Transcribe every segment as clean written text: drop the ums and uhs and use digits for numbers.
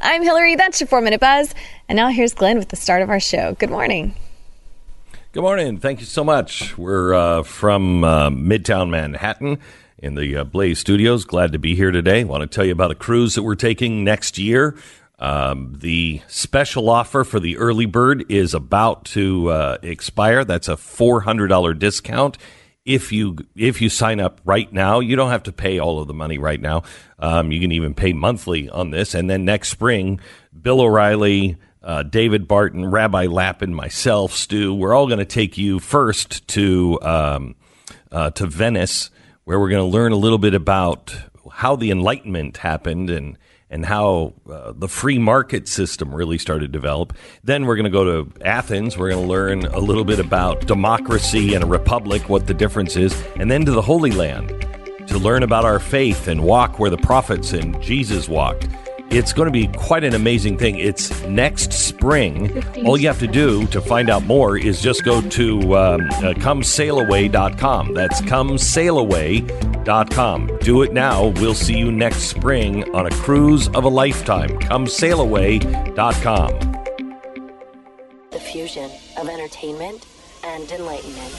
I'm Hillary. That's your 4-Minute Buzz. And now here's Glenn with the start of our show. Good morning. Good morning. Thank you so much. We're from Midtown Manhattan in the Blaze Studios. Glad to be here today. Want to tell you about a cruise that we're taking next year. The special offer for the early bird is about to expire. That's a $400 discount. If you sign up right now, you don't have to pay all of the money right now. You can even pay monthly on this. And then next spring, Bill O'Reilly, David Barton, Rabbi Lappin, myself, Stu, we're all going to take you first to Venice, where we're going to learn a little bit about how the Enlightenment happened and how the free market system really started to develop. Then we're going to go to Athens. We're going to learn a little bit about democracy and a republic, what the difference is, and then to the Holy Land to learn about our faith and walk where the prophets and Jesus walked. It's going to be quite an amazing thing. It's next spring. All you have to do to find out more is just go to comesailaway.com. That's comesailaway.com. Do it now. We'll see you next spring on a cruise of a lifetime. Comesailaway.com. The fusion of entertainment and enlightenment.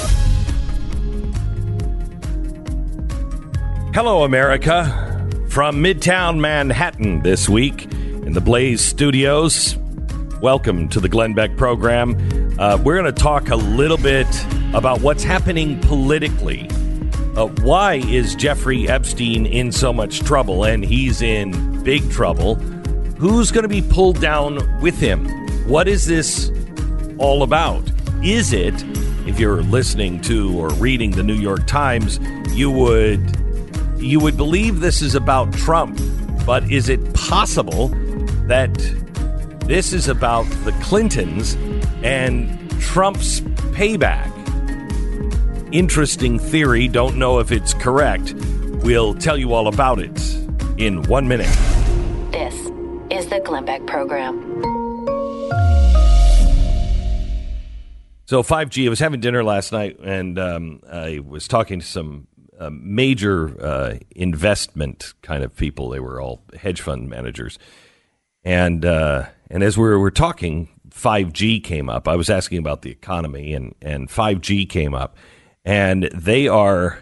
Hello, America. From Midtown Manhattan this week in the Blaze Studios, welcome to the Glenn Beck program. We're going to talk a little bit about what's happening politically. Why is Jeffrey Epstein in so much trouble? And he's in big trouble. Who's going to be pulled down with him? What is this all about? Is it, if you're listening to or reading the New York Times, you would believe this is about Trump, but is it possible that this is about the Clintons and Trump's payback? Interesting theory. Don't know if it's correct. We'll tell you all about it in 1 minute. This is the Glenn Beck program. So 5G, I was having dinner last night, and I was talking to some major investment kind of people. They were all hedge fund managers. And as we were talking, 5G came up. I was asking about the economy, and 5G came up. And they are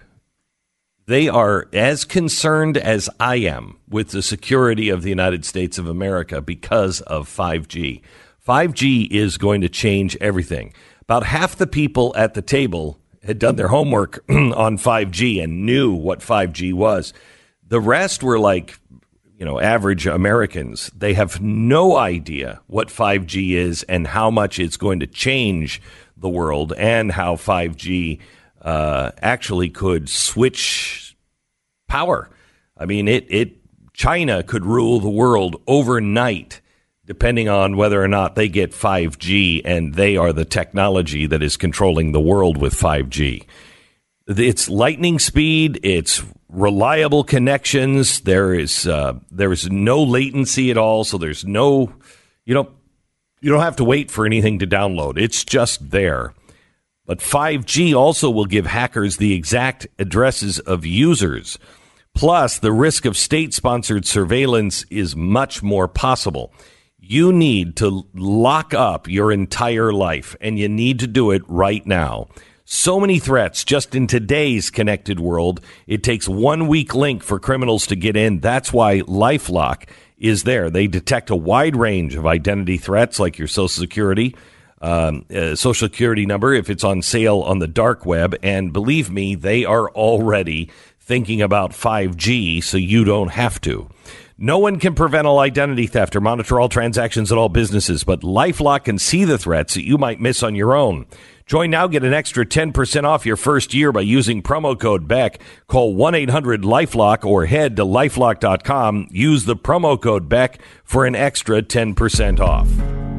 as concerned as I am with the security of the United States of America because of 5G. 5G is going to change everything. About half the people at the table had done their homework on 5G and knew what 5G was. The rest were like, average Americans. They have no idea what 5G is and how much it's going to change the world and how 5G actually could switch power. I mean, China could rule the world overnight, depending on whether or not they get 5G, and they are the technology that is controlling the world with 5G. It's lightning speed. It's reliable connections. There is no latency at all, so there's no you don't have to wait for anything to download. It's just there. But 5G also will give hackers the exact addresses of users. Plus, the risk of state-sponsored surveillance is much more possible. You need to lock up your entire life, and you need to do it right now. So many threats just in today's connected world. It takes 1 weak link for criminals to get in. That's why LifeLock is there. They detect a wide range of identity threats like your Social Security number if it's on sale on the dark web. And believe me, they are already thinking about 5G, so you don't have to. No one can prevent all identity theft or monitor all transactions at all businesses, but LifeLock can see the threats that you might miss on your own. Join now, get an extra 10% off your first year by using promo code BECK. Call 1-800-LifeLock or head to lifelock.com. Use the promo code BECK for an extra 10% off.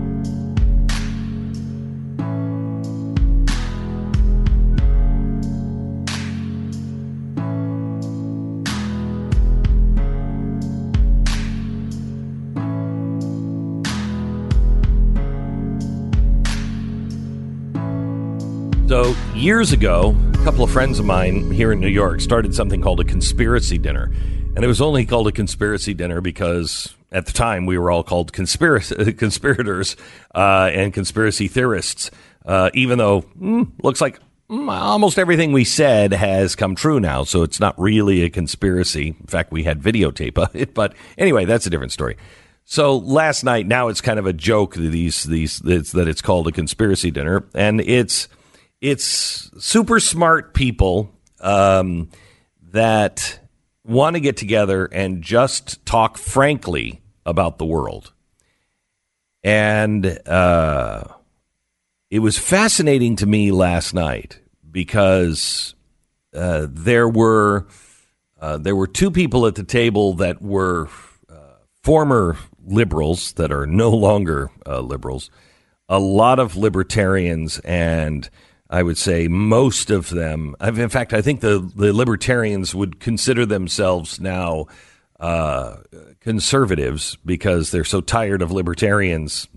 So years ago, a couple of friends of mine here in New York started something called a conspiracy dinner. And it was only called a conspiracy dinner because at the time, we were all called conspirators and conspiracy theorists, even though looks like almost everything we said has come true now. So it's not really a conspiracy. In fact, we had videotape of it. But anyway, that's a different story. So last night, now it's kind of a joke that it's called a conspiracy dinner. And it's super smart people that want to get together and just talk frankly about the world. And it was fascinating to me last night because there were two people at the table that were former liberals that are no longer liberals, a lot of libertarians, and I would say most of them. In fact, I think the libertarians would consider themselves now conservatives because they're so tired of libertarians,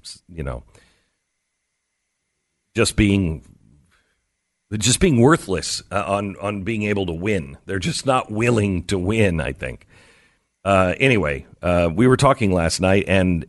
just being worthless on being able to win. They're just not willing to win, I think. Anyway, we were talking last night, and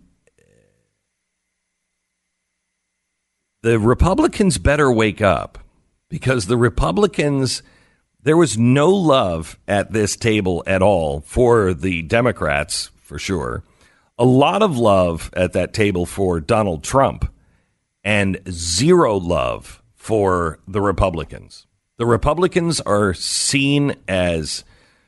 the Republicans better wake up, because the Republicans, there was no love at this table at all for the Democrats, for sure. A lot of love at that table for Donald Trump, and zero love for the Republicans. The Republicans are seen as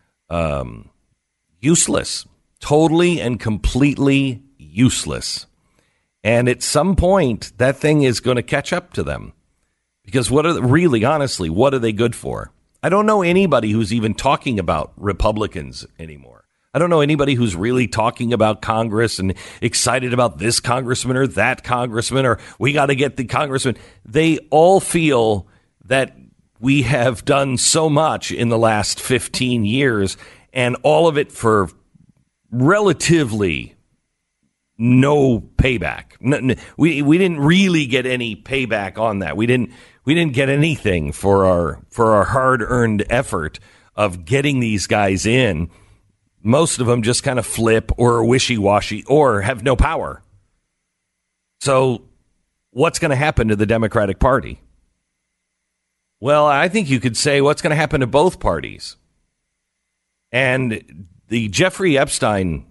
useless, totally and completely useless. And at some point, that thing is going to catch up to them. Because what are they good for? I don't know anybody who's even talking about Republicans anymore. I don't know anybody who's really talking about Congress and excited about this congressman or that congressman, or we got to get the congressman. They all feel that we have done so much in the last 15 years, and all of it for relatively no payback. We didn't really get any payback on that. We didn't get anything for our hard-earned effort of getting these guys in. Most of them just kind of flip or are wishy-washy or have no power. So what's going to happen to the Democratic Party? Well, I think you could say what's going to happen to both parties. And the Jeffrey Epstein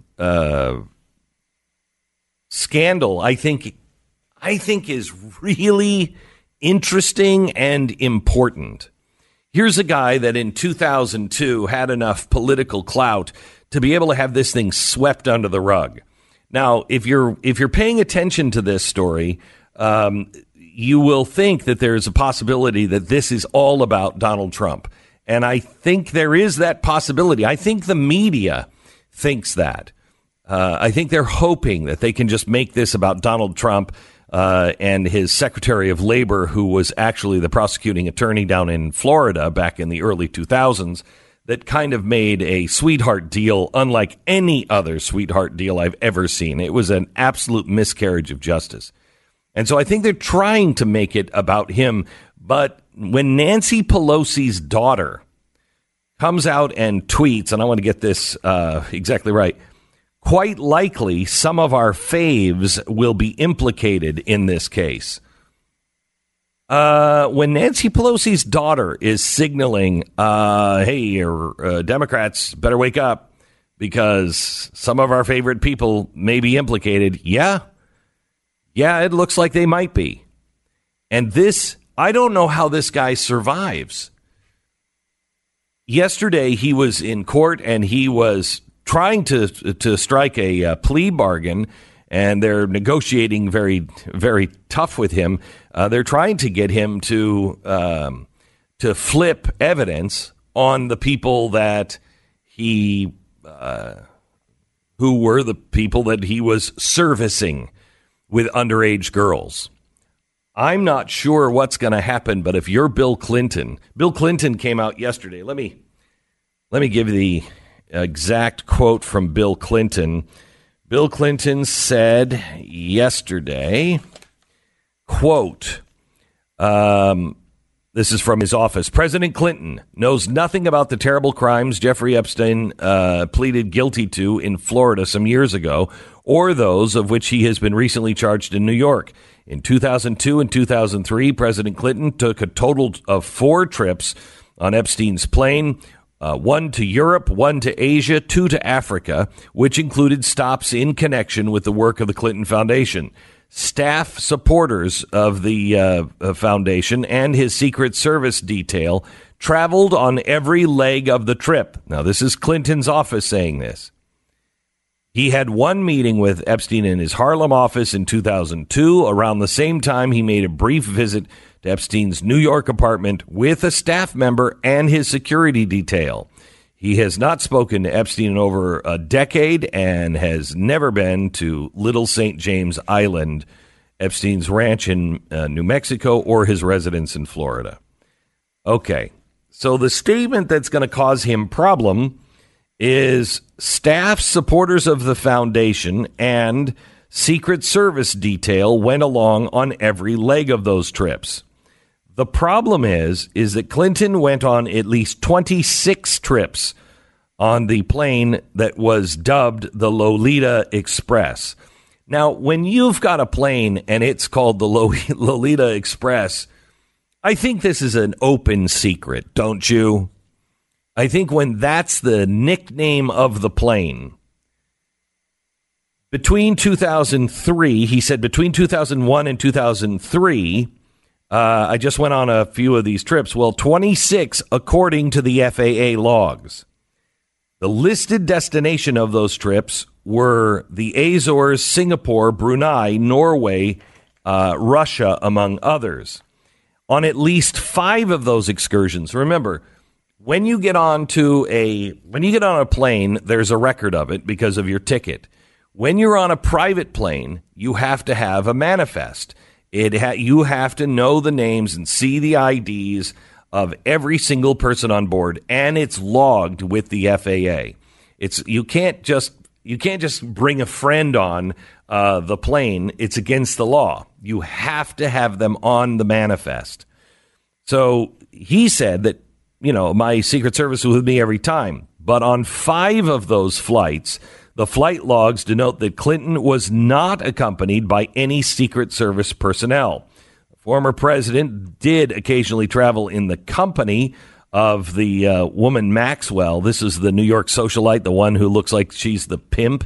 scandal, I think is really interesting and important. Here's a guy that in 2002 had enough political clout to be able to have this thing swept under the rug. Now, if you're paying attention to this story, you will think that there's a possibility that this is all about Donald Trump. And I think there is that possibility. I think the media thinks that. I think they're hoping that they can just make this about Donald Trump and his Secretary of Labor, who was actually the prosecuting attorney down in Florida back in the early 2000s, that kind of made a sweetheart deal unlike any other sweetheart deal I've ever seen. It was an absolute miscarriage of justice. And so I think they're trying to make it about him. But when Nancy Pelosi's daughter comes out and tweets, and I want to get this exactly right, quite likely some of our faves will be implicated in this case. When Nancy Pelosi's daughter is signaling, hey, Democrats better wake up because some of our favorite people may be implicated. Yeah, it looks like they might be. And this, I don't know how this guy survives. Yesterday, he was in court and he was trying to strike a plea bargain, and they're negotiating very, very tough with him. They're trying to get him to flip evidence on the people that who were the people that he was servicing with underage girls. I'm not sure what's going to happen, but if you're Bill Clinton came out yesterday. Let me give you the exact quote from Bill Clinton. Bill Clinton said yesterday, quote, this is from his office, President Clinton knows nothing about the terrible crimes Jeffrey Epstein pleaded guilty to in Florida some years ago, or those of which he has been recently charged in New York. In 2002 and 2003, President Clinton took a total of 4 trips on Epstein's plane, 1 to Europe, 1 to Asia, 2 to Africa, which included stops in connection with the work of the Clinton Foundation. Staff supporters of the foundation and his Secret Service detail traveled on every leg of the trip. Now, this is Clinton's office saying this. He had one meeting with Epstein in his Harlem office in 2002. Around the same time, he made a brief visit to Epstein's New York apartment with a staff member and his security detail. He has not spoken to Epstein in over a decade and has never been to Little St. James Island, Epstein's ranch in New Mexico, or his residence in Florida. Okay, so the statement that's going to cause him problem is staff supporters of the foundation and Secret Service detail went along on every leg of those trips. The problem is that Clinton went on at least 26 trips on the plane that was dubbed the Lolita Express. Now, when you've got a plane and it's called the Lolita Express, I think this is an open secret, don't you? I think when that's the nickname of the plane, between 2003, he said between 2001 and 2003, I just went on a few of these trips. Well, 26 according to the FAA logs. The listed destination of those trips were the Azores, Singapore, Brunei, Norway, Russia, among others. On at least 5 of those excursions, remember, when you get on a plane, there's a record of it because of your ticket. When you're on a private plane, you have to have a manifest. You have to know the names and see the IDs of every single person on board, and it's logged with the FAA. You can't just bring a friend on the plane. It's against the law. You have to have them on the manifest. So he said that, my Secret Service was with me every time. But on 5 of those flights, the flight logs denote that Clinton was not accompanied by any Secret Service personnel. The former president did occasionally travel in the company of the woman Maxwell. This is the New York socialite, the one who looks like she's the pimp.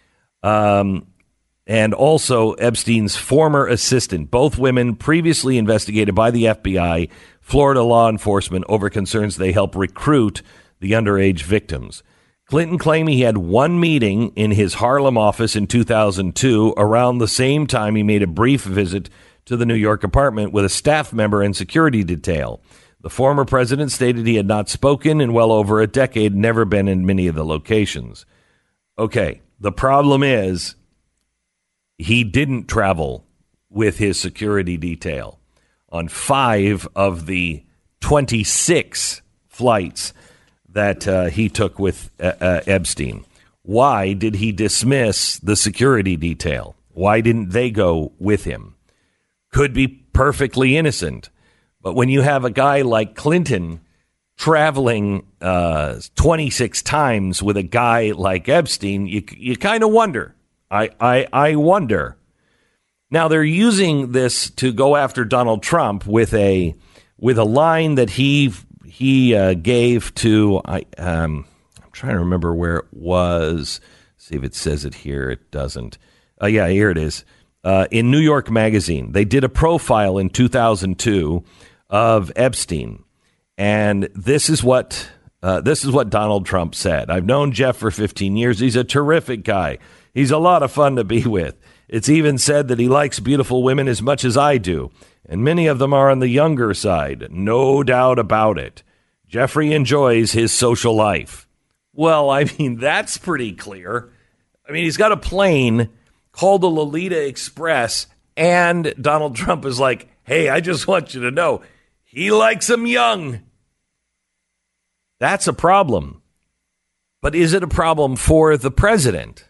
And also Epstein's former assistant, both women previously investigated by the FBI, Florida law enforcement, over concerns they help recruit the underage victims. Clinton claimed he had one meeting in his Harlem office in 2002. Around the same time, he made a brief visit to the New York apartment with a staff member and security detail. The former president stated he had not spoken in well over a decade, never been in many of the locations. Okay, the problem is he didn't travel with his security detail on 5 of the 26 flights that he took with Epstein. Why did he dismiss the security detail? Why didn't they go with him? Could be perfectly innocent. But when you have a guy like Clinton traveling 26 times with a guy like Epstein, you kind of wonder. I wonder. Now, they're using this to go after Donald Trump with a line that he gave to, I'm trying to remember where it was. See if it says it here. It doesn't. Yeah, here it is. In New York Magazine, they did a profile in 2002 of Epstein, and this is what Donald Trump said. I've known Jeff for 15 years. He's a terrific guy. He's a lot of fun to be with. It's even said that he likes beautiful women as much as I do, and many of them are on the younger side. No doubt about it. Jeffrey enjoys his social life. Well, I mean, that's pretty clear. I mean, he's got a plane called the Lolita Express, and Donald Trump is like, hey, I just want you to know, he likes them young. That's a problem. But is it a problem for the president?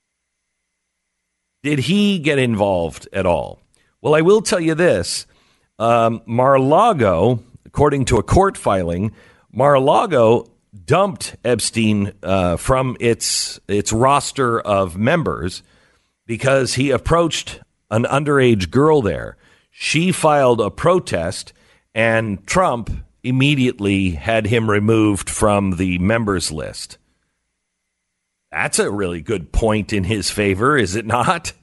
Did he get involved at all? Well, I will tell you this. Mar-a-Lago, according to a court filing, Mar-a-Lago dumped Epstein from its roster of members because he approached an underage girl there. She filed a protest, and Trump immediately had him removed from the members list. That's a really good point in his favor, is it not?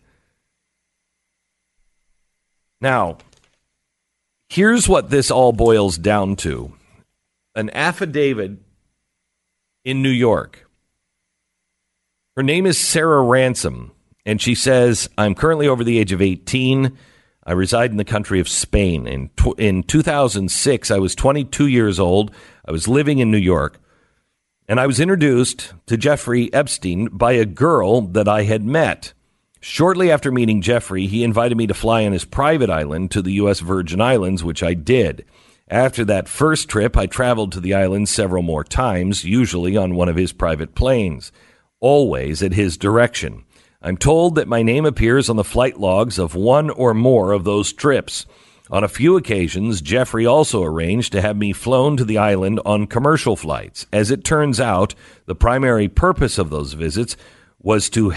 Now, here's what this all boils down to. An affidavit in New York. Her name is Sarah Ransom, and she says, I'm currently over the age of 18. I reside in the country of Spain. In 2006, I was 22 years old. I was living in New York, and I was introduced to Jeffrey Epstein by a girl that I had met. Shortly after meeting Jeffrey, he invited me to fly on his private island to the U.S. Virgin Islands, which I did. After that first trip, I traveled to the island several more times, usually on one of his private planes, always at his direction. I'm told that my name appears on the flight logs of one or more of those trips. On a few occasions, Jeffrey also arranged to have me flown to the island on commercial flights. As it turns out, the primary purpose of those visits was to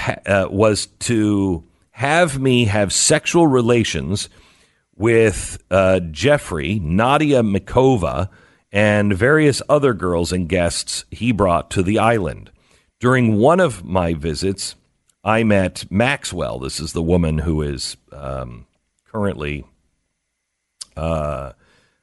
have me have sexual relations with Jeffrey, Nadia Mikova, and various other girls and guests he brought to the island. During one of my visits, I met Maxwell. This is the woman who is currently the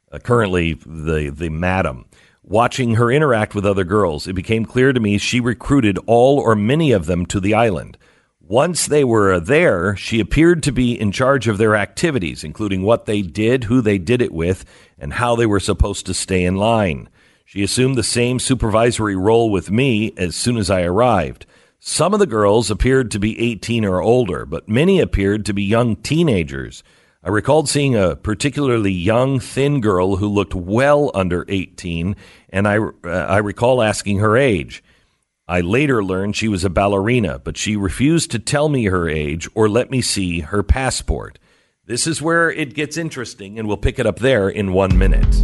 madam. Watching her interact with other girls, it became clear to me she recruited all or many of them to the island. Once they were there, she appeared to be in charge of their activities, including what they did, who they did it with, and how they were supposed to stay in line. She assumed the same supervisory role with me as soon as I arrived. Some of the girls appeared to be 18 or older, but many appeared to be young teenagers. I recalled seeing a particularly young, thin girl who looked well under 18, and I recall asking her age. I later learned she was a ballerina, but she refused to tell me her age or let me see her passport. This is where it gets interesting, and we'll pick it up there in 1 minute.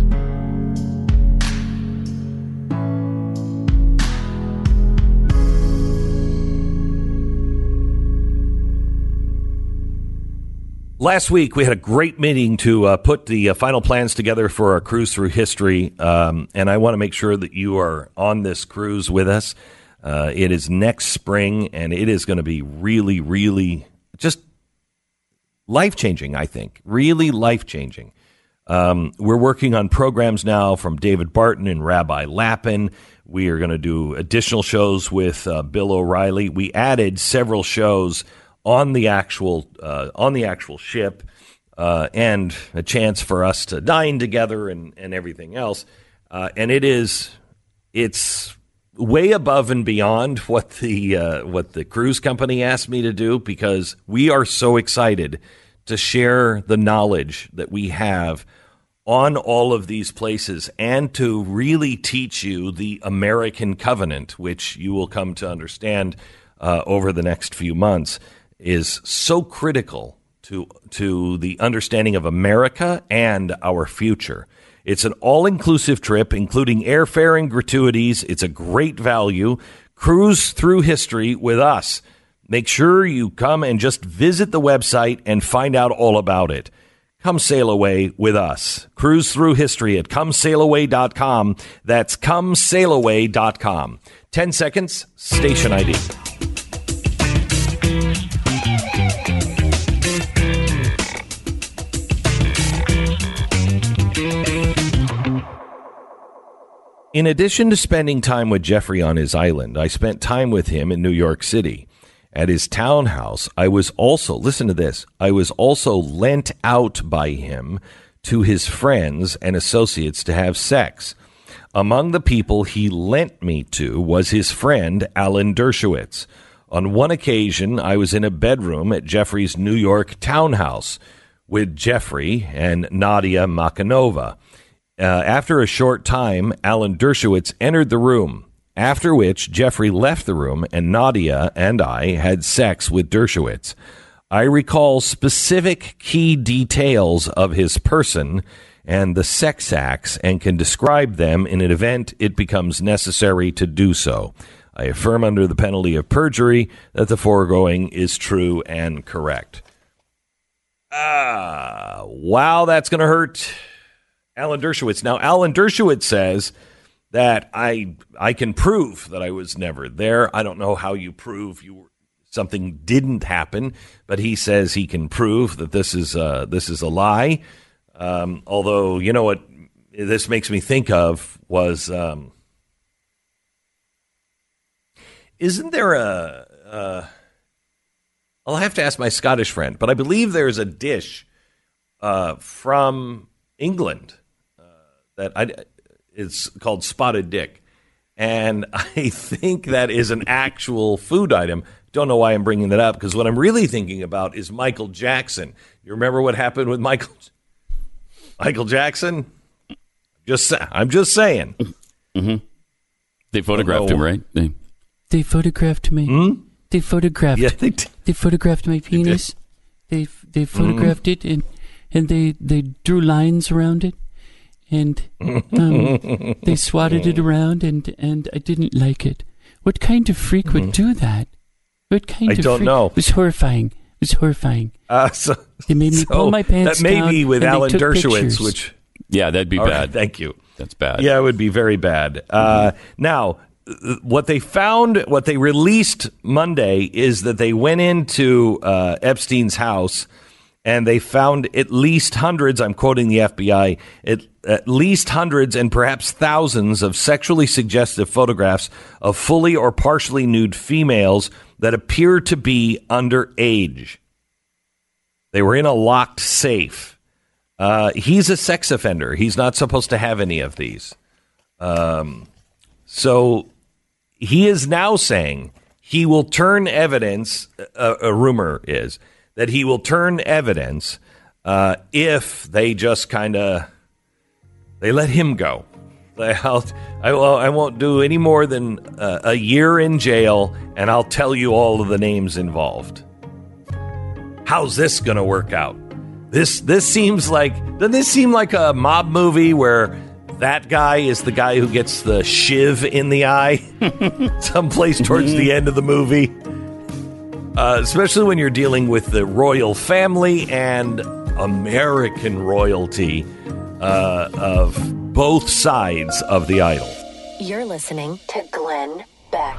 Last week, we had a great meeting to put the final plans together for our cruise through history, and I want to make sure that you are on this cruise with us. It is next spring, and it is going to be really, really just life-changing, I think. Really life-changing. We're working on programs now from David Barton and Rabbi Lapin. We are going to do additional shows with Bill O'Reilly. We added several shows on the actual ship, and a chance for us to dine together and everything else. And it's way above and beyond what the cruise company asked me to do, because we are so excited to share the knowledge that we have on all of these places and to really teach you the American covenant, which you will come to understand over the next few months, is so critical to the understanding of America and our future. It's an all-inclusive trip, including airfare and gratuities. It's a great value. Cruise through history with us. Make sure you come and just visit the website and find out all about it. Come sail away with us. Cruise through history at comesailaway.com. That's comesailaway.com. 10 seconds, station ID. In addition to spending time with Jeffrey on his island, I spent time with him in New York City. At his townhouse, I was also, listen to this, I was also lent out by him to his friends and associates to have sex. Among the people he lent me to was his friend, Alan Dershowitz. On one occasion, I was in a bedroom at Jeffrey's New York townhouse with Jeffrey and Nadia Makanova. After a short time, Alan Dershowitz entered the room, after which Jeffrey left the room and Nadia and I had sex with Dershowitz. I recall specific key details of his person and the sex acts and can describe them in an event it becomes necessary to do so. I affirm under the penalty of perjury that the foregoing is true and correct. Wow, that's going to hurt Alan Dershowitz. Now, Alan Dershowitz says that I can prove that I was never there. I don't know how you prove something didn't happen, but he says he can prove that this is a lie. Although, you know what this makes me think of was, isn't there I'll have to ask my Scottish friend, but I believe there's a dish from England it's called Spotted Dick. And I think that is an actual food item. Don't know why I'm bringing that up, because what I'm really thinking about is Michael Jackson. You remember what happened with Michael Jackson? I'm just saying. Mm-hmm. They photographed him, right? They photographed me. Hmm? They photographed. Yeah, they photographed my penis. They photographed it and they drew lines around it, and they swatted it around, and I didn't like it. What kind of freak would do that? What kind of freak? I don't know. It was horrifying. They made me pull my pants down. That may be with Alan Dershowitz, which that'd be bad. Right, thank you. That's bad. Yeah, it would be very bad. Now, what they released Monday is that they went into Epstein's house and they found at least hundreds, I'm quoting the FBI, at least hundreds and perhaps thousands of sexually suggestive photographs of fully or partially nude females that appear to be underage. They were in a locked safe. He's a sex offender. He's not supposed to have any of these. So he is now saying he will turn evidence. A rumor is that he will turn evidence if they just they let him go. I won't do any more than a year in jail, and I'll tell you all of the names involved. How's this going to work out? This seems like, doesn't this seem like a mob movie where that guy is the guy who gets the shiv in the eye someplace towards the end of the movie? Especially when you're dealing with the royal family and American royalty of both sides of the aisle. You're listening to Glenn Beck.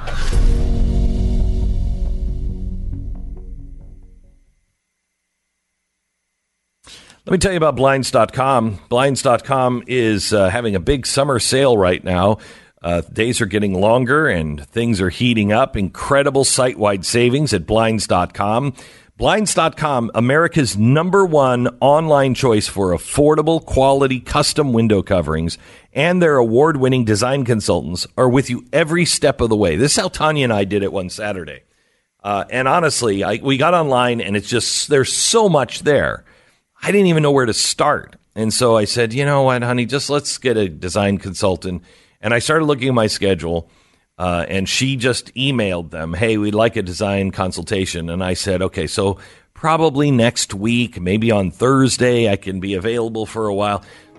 Let me tell you about Blinds.com. Blinds.com is having a big summer sale right now. Days are getting longer and things are heating up. Incredible site-wide savings at Blinds.com. Blinds.com, America's #1 online choice for affordable, quality, custom window coverings, and their award-winning design consultants are with you every step of the way. This is how Tanya and I did it one Saturday. And honestly, we got online and it's just, there's so much there. I didn't even know where to start. And so I said, you know what, honey, just let's get a design consultant. And I started looking at my schedule, and she just emailed them, hey, we'd like a design consultation. And I said, okay, so probably next week, maybe on Thursday, I can be available for a while.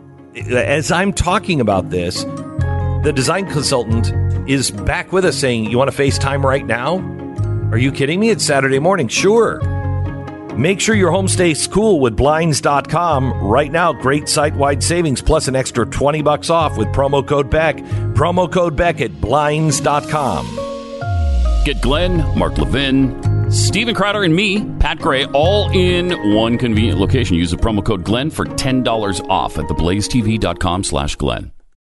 As I'm talking about this, the design consultant is back with us saying, you want to FaceTime right now? Are you kidding me? It's Saturday morning. Sure. Make sure your home stays cool with Blinds.com. Right now, great site-wide savings plus an extra $20 off with promo code BECK. Promo code BECK at Blinds.com. Get Glenn, Mark Levin, Stephen Crowder, and me, Pat Gray, all in one convenient location. Use the promo code Glenn for $10 off at theblazetv.com/Glenn.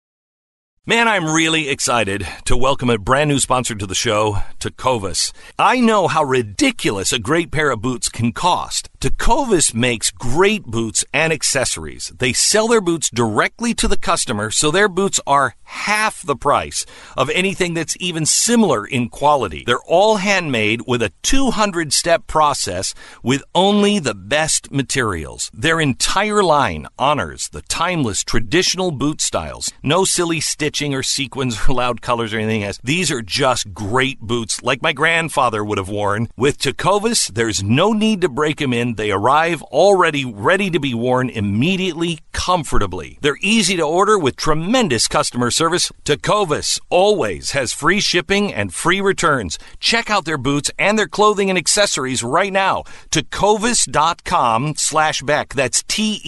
Man, I'm really excited to welcome a brand new sponsor to the show, Tecovas. I know how ridiculous a great pair of boots can cost. Tecovas makes great boots and accessories. They sell their boots directly to the customer, so their boots are half the price of anything that's even similar in quality. They're all handmade with a 200-step process with only the best materials. Their entire line honors the timeless traditional boot styles. No silly stitching or sequins or loud colors or anything else. These are just great boots like my grandfather would have worn. With Tecovas, there's no need to break them in. Edition, they arrive already ready to be worn immediately, comfortably. They're easy to order with tremendous customer service. Tecovas always has free shipping and free returns. Check out their boots and their clothing and accessories right now. Tecovas.com/Beck. That's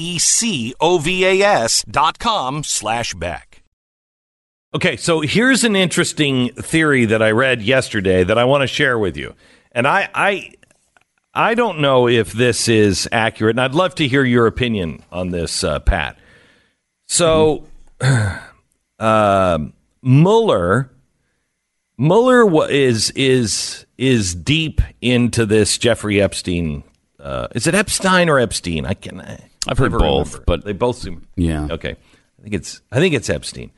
TECOVAS.com/Beck. Okay, so here's an interesting theory that I read yesterday that I want to share with you. And I don't know if this is accurate, and I'd love to hear your opinion on this, Pat. So, Mueller is deep into this Jeffrey Epstein. Is it Epstein or Epstein? I've heard both, remember. but they both seem okay. I think it's Epstein.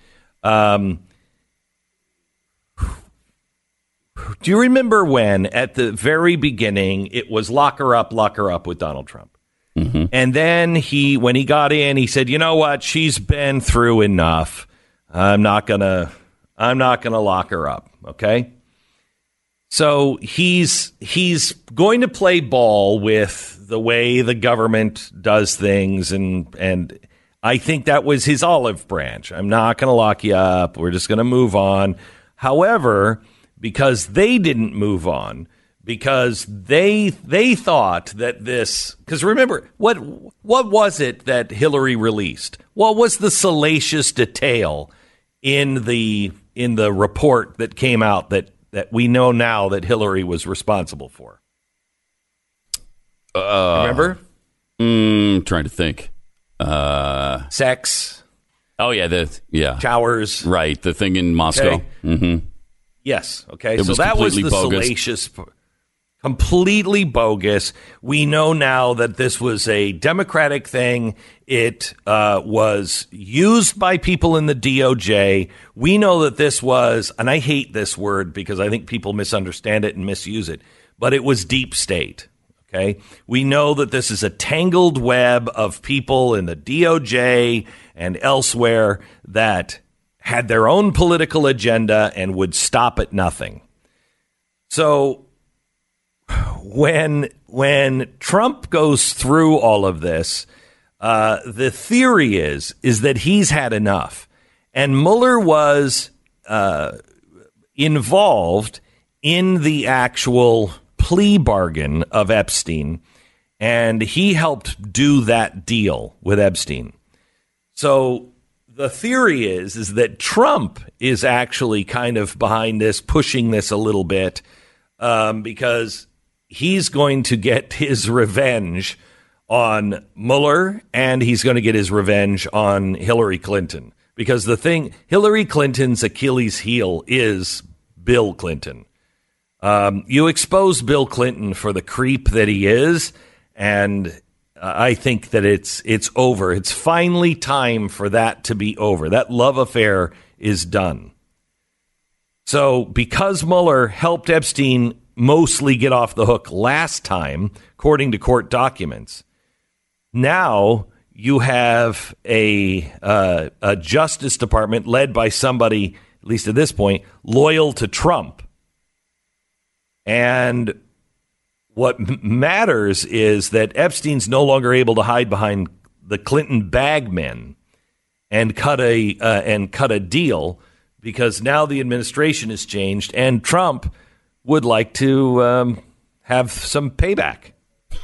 Do you remember when, at the very beginning, it was lock her up with Donald Trump? Mm-hmm. And then when he got in, he said, you know what? She's been through enough. I'm not gonna lock her up. Okay. So he's going to play ball with the way the government does things. And I think that was his olive branch. I'm not going to lock you up. We're just going to move on. However, because they didn't move on, because they thought that this, because remember, what was it that Hillary released? What was the salacious detail in the report that came out that we know now that Hillary was responsible for? Remember? Trying to think. Sex. Oh yeah, showers. Right, the thing in Moscow. Okay. Mm-hmm. Yes. Okay. So that was the bogus. Salacious, completely bogus. We know now that this was a Democratic thing. It was used by people in the DOJ. We know that this was, and I hate this word because I think people misunderstand it and misuse it, but it was deep state. Okay. We know that this is a tangled web of people in the DOJ and elsewhere that had their own political agenda and would stop at nothing. So when Trump goes through all of this, the theory is that he's had enough. And Mueller was involved in the actual plea bargain of Epstein, and he helped do that deal with Epstein. So the theory is that Trump is actually kind of behind this, pushing this a little bit, because he's going to get his revenge on Mueller, and he's going to get his revenge on Hillary Clinton. Because Hillary Clinton's Achilles heel is Bill Clinton. You expose Bill Clinton for the creep that he is, and I think that it's over. It's finally time for that to be over. That love affair is done. So because Mueller helped Epstein mostly get off the hook last time, according to court documents, now you have a Justice Department led by somebody, at least at this point, loyal to Trump. And what matters is that Epstein's no longer able to hide behind the Clinton bagmen and cut a deal, because now the administration has changed and Trump would like to have some payback.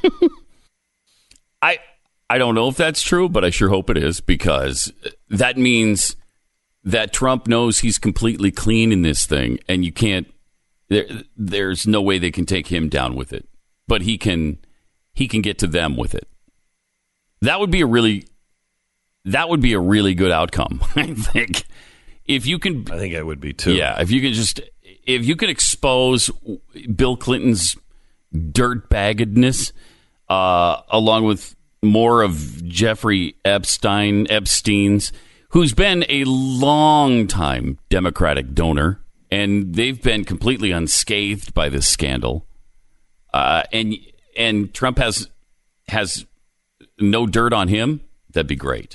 I don't know if that's true, but I sure hope it is, because that means that Trump knows he's completely clean in this thing, and you can't. There's no way they can take him down with it, but he can get to them with it. That would be a really good outcome, I think. If you can, I think it would be too. Yeah, if you can expose Bill Clinton's dirtbaggedness, along with more of Jeffrey Epstein's, who's been a long-time Democratic donor, and they've been completely unscathed by this scandal. And Trump has no dirt on him. That'd be great.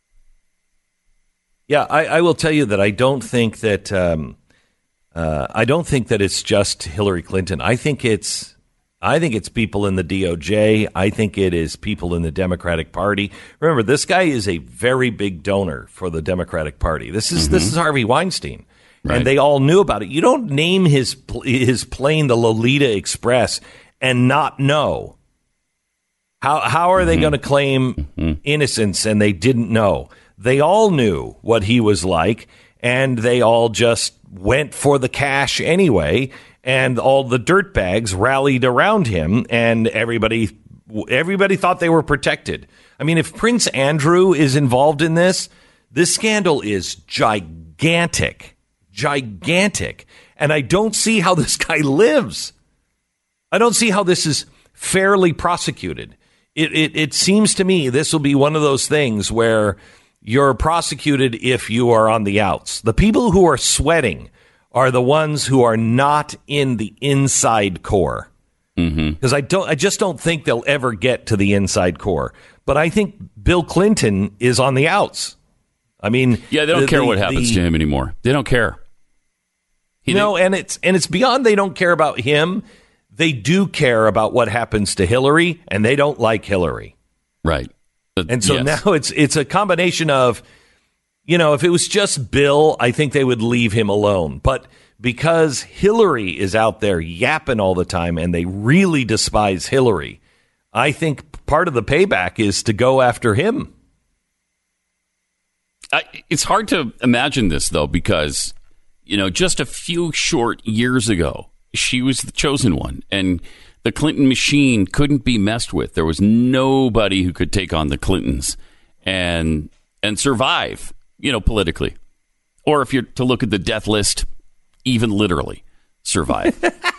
Yeah, I will tell you that I don't think that it's just Hillary Clinton. I think it's I think it's people in the DOJ. I think it is people in the Democratic Party. Remember, this guy is a very big donor for the Democratic Party. This is Harvey Weinstein. Right. And they all knew about it. You don't name his plane the Lolita Express and not know. How are they going to claim innocence and they didn't know? They all knew what he was like, and they all just went for the cash anyway. And all the dirtbags rallied around him, and everybody thought they were protected. I mean, if Prince Andrew is involved in this scandal is gigantic. And I don't see how this guy lives. I don't see how this is fairly prosecuted. It seems to me this will be one of those things where you're prosecuted if you are on the outs. The people who are sweating are the ones who are not in the inside core. Because I just don't think they'll ever get to the inside core. But I think Bill Clinton is on the outs. I mean, yeah, they don't care what happens to him anymore. They don't care. And it's beyond they don't care about him. They do care about what happens to Hillary, and they don't like Hillary. Right. And so now it's a combination of, if it was just Bill, I think they would leave him alone. But because Hillary is out there yapping all the time and they really despise Hillary, I think part of the payback is to go after him. It's hard to imagine this, though, because, just a few short years ago, she was the chosen one. And the Clinton machine couldn't be messed with. There was nobody who could take on the Clintons and survive. Politically. Or if you're to look at the death list, even literally survive.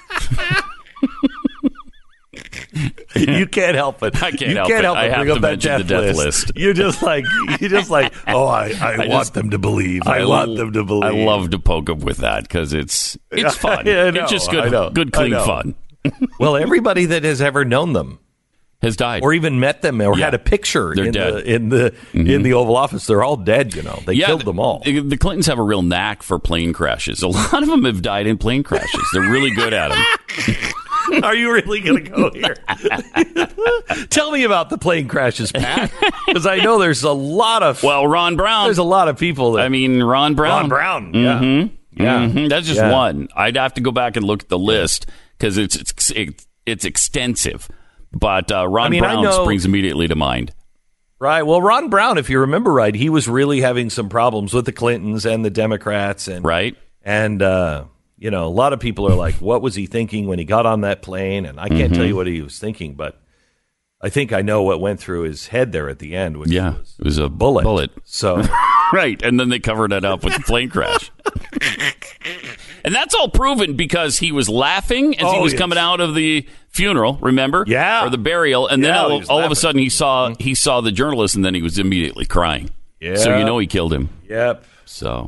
You can't help it. I can't help it. I have to mention the death list. You're just like, I want them to believe. I want them to believe. I love to poke them with that because it's fun. It's just good, clean fun. Well, everybody that has ever known them has died, or even met them, or had a picture in the Oval Office. They're all dead. They killed them all. The Clintons have a real knack for plane crashes. A lot of them have died in plane crashes. They're really good at them. Are you really going to go here? Tell me about the plane crashes, Pat, because I know there's a lot of Ron Brown. There's a lot of people. Ron Brown. Yeah. Yeah. That's just one. I'd have to go back and look at the list because it's extensive. But Ron Brown springs immediately to mind. Right. Well, Ron Brown, if you remember right, he was really having some problems with the Clintons and the Democrats. Right. And, a lot of people are like, what was he thinking when he got on that plane? And I can't tell you what he was thinking, but I think I know what went through his head there at the end. Which it was a bullet. So right. And then they covered it up with the plane crash. And that's all proven because he was laughing as he was coming out of the funeral, remember? Yeah. Or the burial. And then all of a sudden he saw the journalist, and then he was immediately crying. Yeah. So he killed him. Yep. So.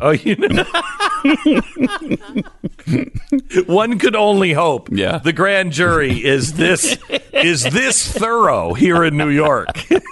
One could only hope. Yeah. The grand jury is this thorough here in New York.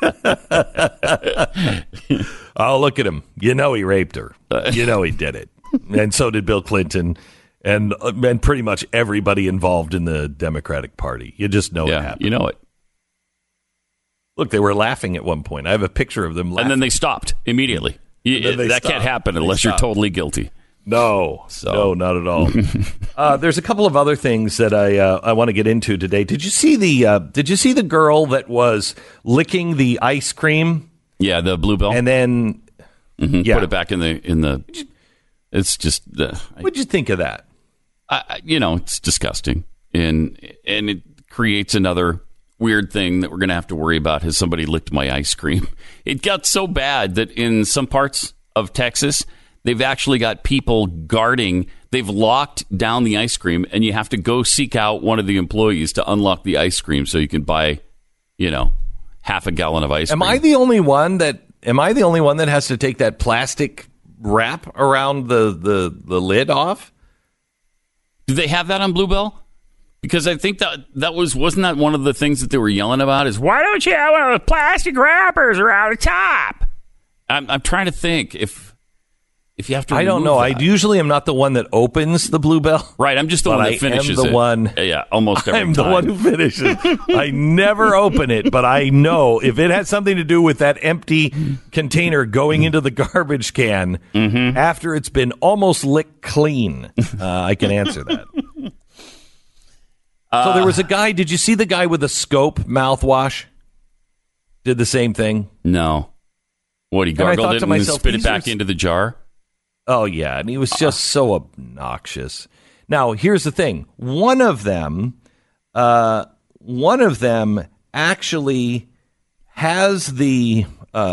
Oh, look at him. He raped her. He did it. And so did Bill Clinton and pretty much everybody involved in the Democratic Party. You just know it happened. You know it. Look, they were laughing at one point. I have a picture of them laughing. And then they stopped immediately. That can't happen unless you're totally guilty. No, not at all. There's a couple of other things that I want to get into today. Did you see the girl that was licking the ice cream? Yeah, the Bluebell. And then put it back in the. It's just. What'd you think of that? It's disgusting, and it creates another weird thing that we're going to have to worry about. Has somebody licked my ice cream? It got so bad that in some parts of Texas, they've actually got people guarding. They've locked down the ice cream, and you have to go seek out one of the employees to unlock the ice cream so you can buy, half a gallon of ice cream. Am I the only one that has to take that plastic wrap around the lid off? Do they have that on Bluebell? Because I think that wasn't that one of the things that they were yelling about is, why don't you have one of the plastic wrappers around the top? I'm trying to think if If you have to, I don't know. I usually am not the one that opens the Bluebell. Right, I'm just the one that finishes it. I'm the one. Yeah, almost every time. I'm the one who finishes. I never open it, but I know if it has something to do with that empty container going into the garbage can after it's been almost licked clean, I can answer that. So there was a guy. Did you see the guy with the Scope mouthwash? Did the same thing? No. What, he gargled it and spit it back into the jar? Oh, yeah, and he was just so obnoxious. Now, here's the thing. One of them actually has the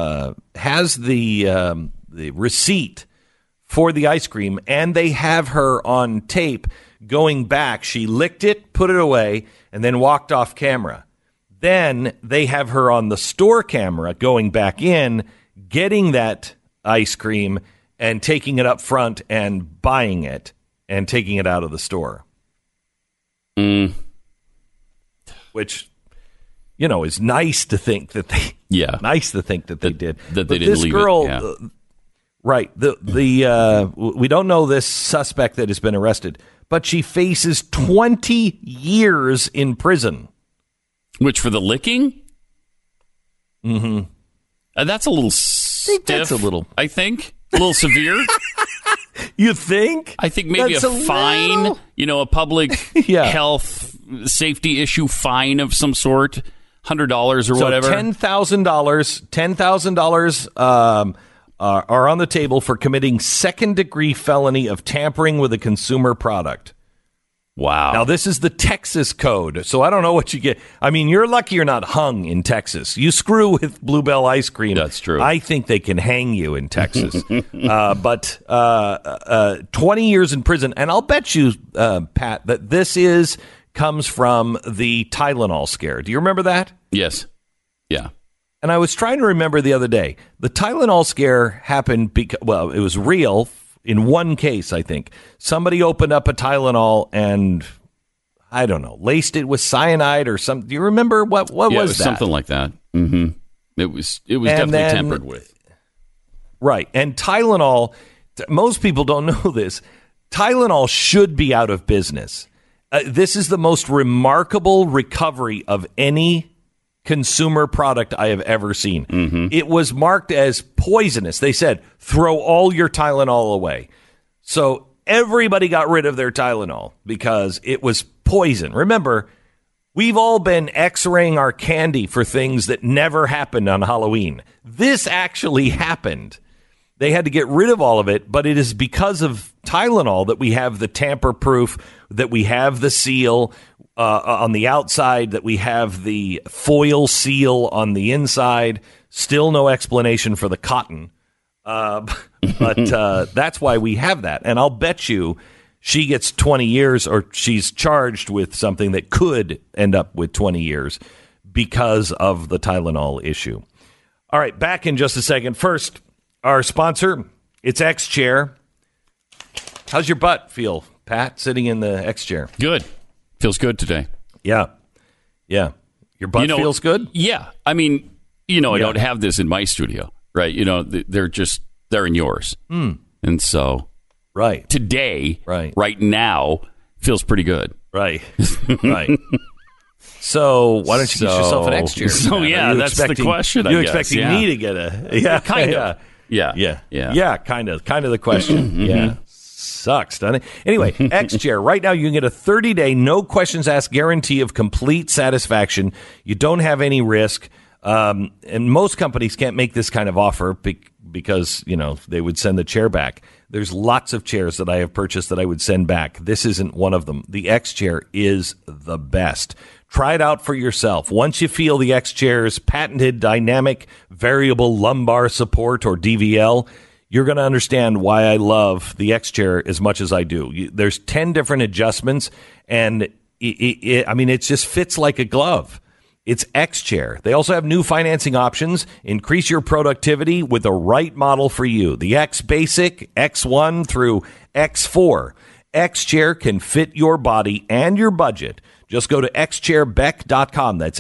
receipt for the ice cream, and they have her on tape going back. She licked it, put it away, and then walked off camera. Then they have her on the store camera going back in, getting that ice cream and taking it up front and buying it and taking it out of the store. Which, is nice to think that they did. That they didn't leave girl, it. Yeah. Right. We don't know this suspect that has been arrested, but she faces 20 years in prison. Which, for the licking? Mm-hmm. That's a little stiff, I think. A little severe. You think? I think maybe a fine, a public health safety issue fine of some sort, $100 or whatever. $10,000 are on the table for committing second-degree felony of tampering with a consumer product. Wow. Now, this is the Texas code, so I don't know what you get. I mean, you're lucky you're not hung in Texas. You screw with Bluebell ice cream. That's true. I think they can hang you in Texas. But 20 years in prison. And I'll bet you, Pat, that this comes from the Tylenol scare. Do you remember that? Yes. Yeah. And I was trying to remember the other day. The Tylenol scare happened because, it was real. In one case, I think, somebody opened up a Tylenol and, I don't know, laced it with cyanide or something. Do you remember what was it was that? Something like that. Mm-hmm. It was definitely tampered with. Right. And Tylenol, most people don't know this, Tylenol should be out of business. This is the most remarkable recovery of any consumer product I have ever seen. Mm-hmm. It was marked as poisonous. They said, throw all your Tylenol away. So everybody got rid of their Tylenol because it was poison. Remember, we've all been x-raying our candy for things that never happened on Halloween. This actually happened. They had to get rid of all of it, but it is because of Tylenol that we have the tamper-proof, that we have the seal on the outside, that we have the foil seal on the inside. Still no explanation for the cotton. But that's why we have that. And I'll bet you she gets 20 years or she's charged with something that could end up with 20 years because of the Tylenol issue. All right, back in just a second. First, our sponsor, it's X-Chair. How's your butt feel, Pat, sitting in the X-Chair? Good. Feels good today. Yeah. Yeah. Your butt feels good? Yeah. I mean, I don't have this in my studio, right? They're in yours. Mm. And so today, right now, feels pretty good. Right. Right. So why don't you get yourself an X-Chair? So, that's the question, You're expecting me to get a... Yeah, kind of. Yeah. Yeah, kind of the question. Mm-hmm. Yeah. Sucks, doesn't it? Anyway, X-Chair. Right now, you can get a 30-day, no questions asked guarantee of complete satisfaction. You don't have any risk. And most companies can't make this kind of offer because, they would send the chair back. There's lots of chairs that I have purchased that I would send back. This isn't one of them. The X-Chair is the best. Try it out for yourself. Once you feel the X-Chair's patented dynamic variable lumbar support, or DVL, you're going to understand why I love the X-Chair as much as I do. There's 10 different adjustments, and it just fits like a glove. It's X-Chair. They also have new financing options. Increase your productivity with the right model for you. The X Basic, X1 through X4. X-Chair can fit your body and your budget. Just go to xchairbeck.com. That's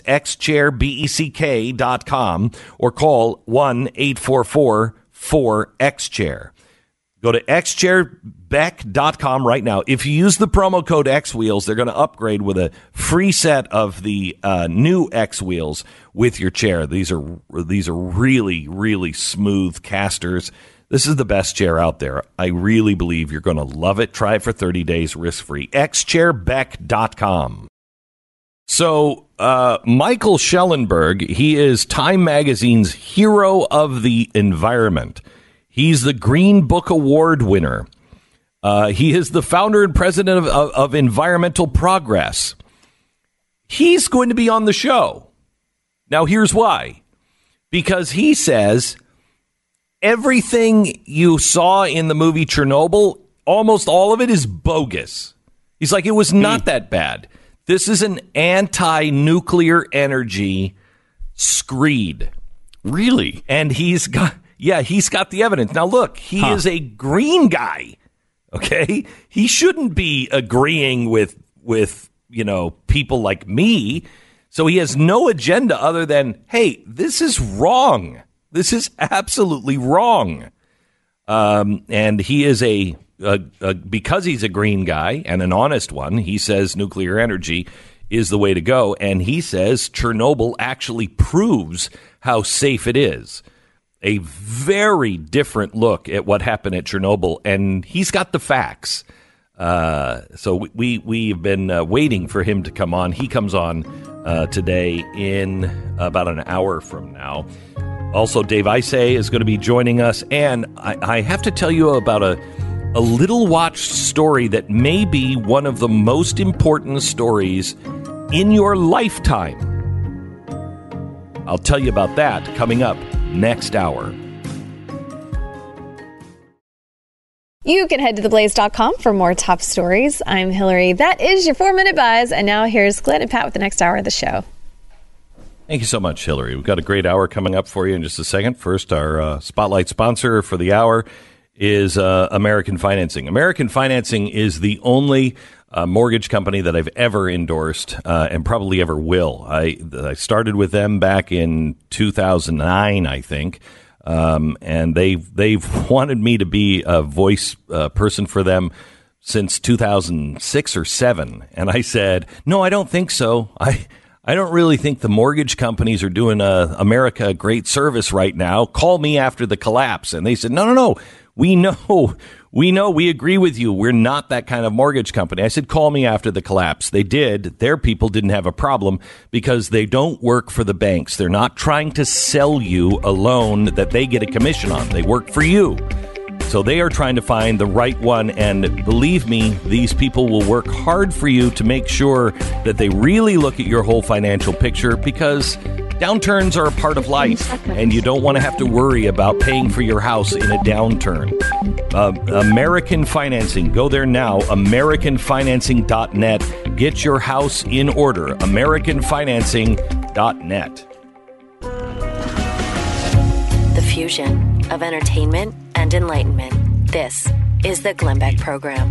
xchairbeck.com, or call 1-844-4XChair. Go to xchairbeck.com right now. If you use the promo code XWheels, they're going to upgrade with a free set of the new X Wheels with your chair. These are really, really smooth casters. This is the best chair out there. I really believe you're going to love it. Try it for 30 days risk-free. xchairbeck.com. So Michael Schellenberg, he is Time Magazine's Hero of the Environment. He's the Green Book Award winner. He is the founder and president of Environmental Progress. He's going to be on the show. Now, here's why. Because he says everything you saw in the movie Chernobyl, almost all of it is bogus. He's like, it was not that bad. This is an anti-nuclear energy screed. Really? And he's got the evidence. Now, look, he is a green guy, okay? He shouldn't be agreeing with people like me. So he has no agenda other than, hey, this is wrong. This is absolutely wrong. And he is because he's a green guy and an honest one, he says nuclear energy is the way to go. And he says Chernobyl actually proves how safe it is. A very different look at what happened at Chernobyl, and he's got the facts. So we've been waiting for him to come on. He comes on today in about an hour from now. Also, Dave Isay is going to be joining us, and I have to tell you about a little watched story that may be one of the most important stories in your lifetime. I'll tell you about that coming up next hour. You can head to theblaze.com for more top stories. I'm Hillary. That is your 4-minute buzz. And now here's Glenn and Pat with the next hour of the show. Thank you so much, Hillary. We've got a great hour coming up for you in just a second. First, our spotlight sponsor for the hour is American Financing. American Financing is the only mortgage company that I've ever endorsed and probably ever will. I started with them back in 2009, I think, and they've wanted me to be a voice person for them since 2006 or 7. And I said, no, I don't think so. I don't really think the mortgage companies are doing America a great service right now. Call me after the collapse. And they said, no. We know, we agree with you. We're not that kind of mortgage company. I said, call me after the collapse. They did. Their people didn't have a problem because they don't work for the banks. They're not trying to sell you a loan that they get a commission on. They work for you. So they are trying to find the right one. And believe me, these people will work hard for you to make sure that they really look at your whole financial picture, because downturns are a part of life, and you don't want to have to worry about paying for your house in a downturn. American Financing. Go there now, AmericanFinancing.net. Get your house in order, AmericanFinancing.net. The fusion of entertainment and enlightenment. This is the Glenn Beck Program.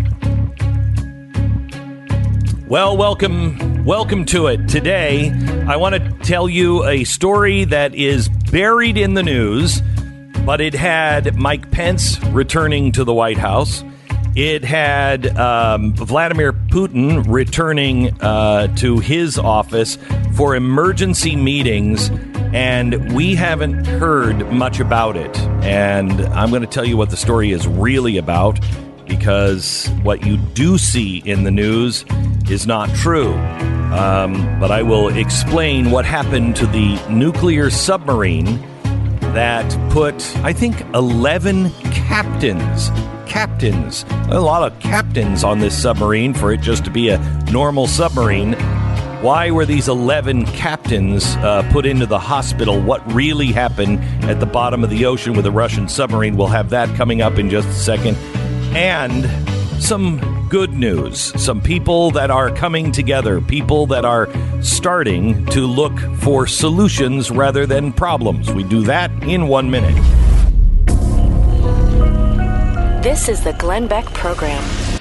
Well, welcome to it. Today, I want to tell you a story that is buried in the news, but it had Mike Pence returning to the White House. It had Vladimir Putin returning to his office for emergency meetings, and we haven't heard much about it. And I'm going to tell you what the story is really about, because what you do see in the news is not true. But I will explain what happened to the nuclear submarine that put, I think, 11 captains, a lot of captains on this submarine for it just to be a normal submarine. Why were these 11 captains put into the hospital? What really happened at the bottom of the ocean with a Russian submarine? We'll have that coming up in just a second. And some good news, some people that are coming together, people that are starting to look for solutions rather than problems. We do that in 1 minute. This is the Glenn Beck Program.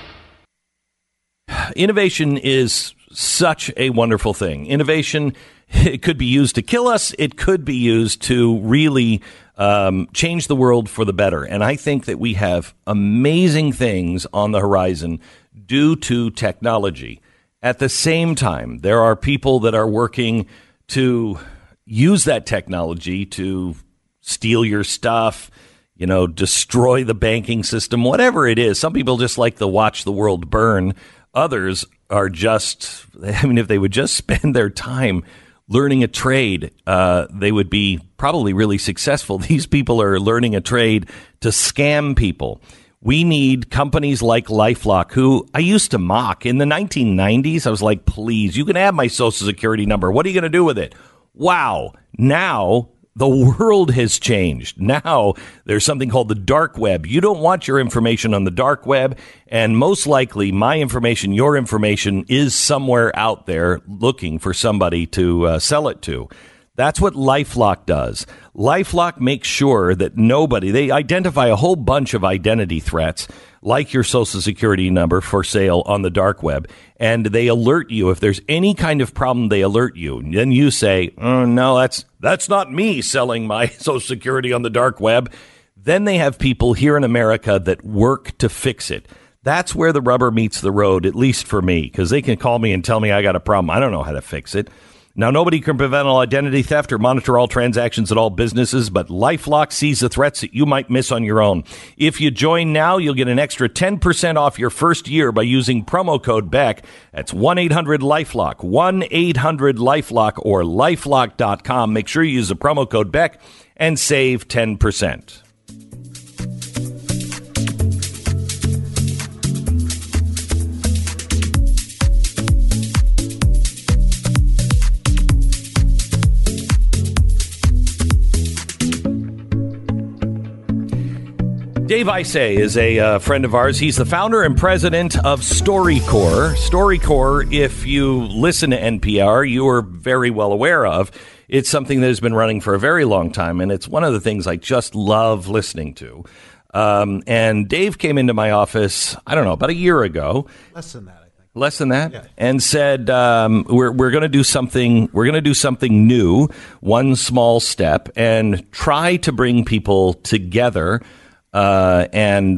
Innovation is such a wonderful thing. Innovation, it could be used to kill us. It could be used to really change the world for the better. And I think that we have amazing things on the horizon due to technology. At the same time, there are people that are working to use that technology to steal your stuff, destroy the banking system, whatever it is. Some people just like to watch the world burn. Others are if they would just spend their time learning a trade, they would be probably really successful. These people are learning a trade to scam people. We need companies like LifeLock, who I used to mock. In the 1990s, I was like, please, you can have my Social Security number. What are you going to do with it? Wow. Now the world has changed. Now there's something called the dark web. You don't want your information on the dark web. And most likely my information, your information is somewhere out there looking for somebody to sell it to. That's what LifeLock does. LifeLock makes sure that they identify a whole bunch of identity threats, like your Social Security number for sale on the dark web, and they alert you. If there's any kind of problem, they alert you. Then you say, oh, no, that's not me selling my Social Security on the dark web. Then they have people here in America that work to fix it. That's where the rubber meets the road, at least for me, because they can call me and tell me I got a problem. I don't know how to fix it. Now, nobody can prevent all identity theft or monitor all transactions at all businesses, but LifeLock sees the threats that you might miss on your own. If you join now, you'll get an extra 10% off your first year by using promo code BECK. That's 1-800-LifeLock, 1-800-LifeLock, or LifeLock.com. Make sure you use the promo code BECK and save 10%. Dave Isay is a friend of ours. He's the founder and president of StoryCorps. StoryCorps, if you listen to NPR, you are very well aware of. It's something that has been running for a very long time, and it's one of the things I just love listening to. And Dave came into my office, I don't know, about a year ago. Less than that, I think. Less than that? Yeah. And said, we're going to do something. We're going to do something new, one small step, and try to bring people together. And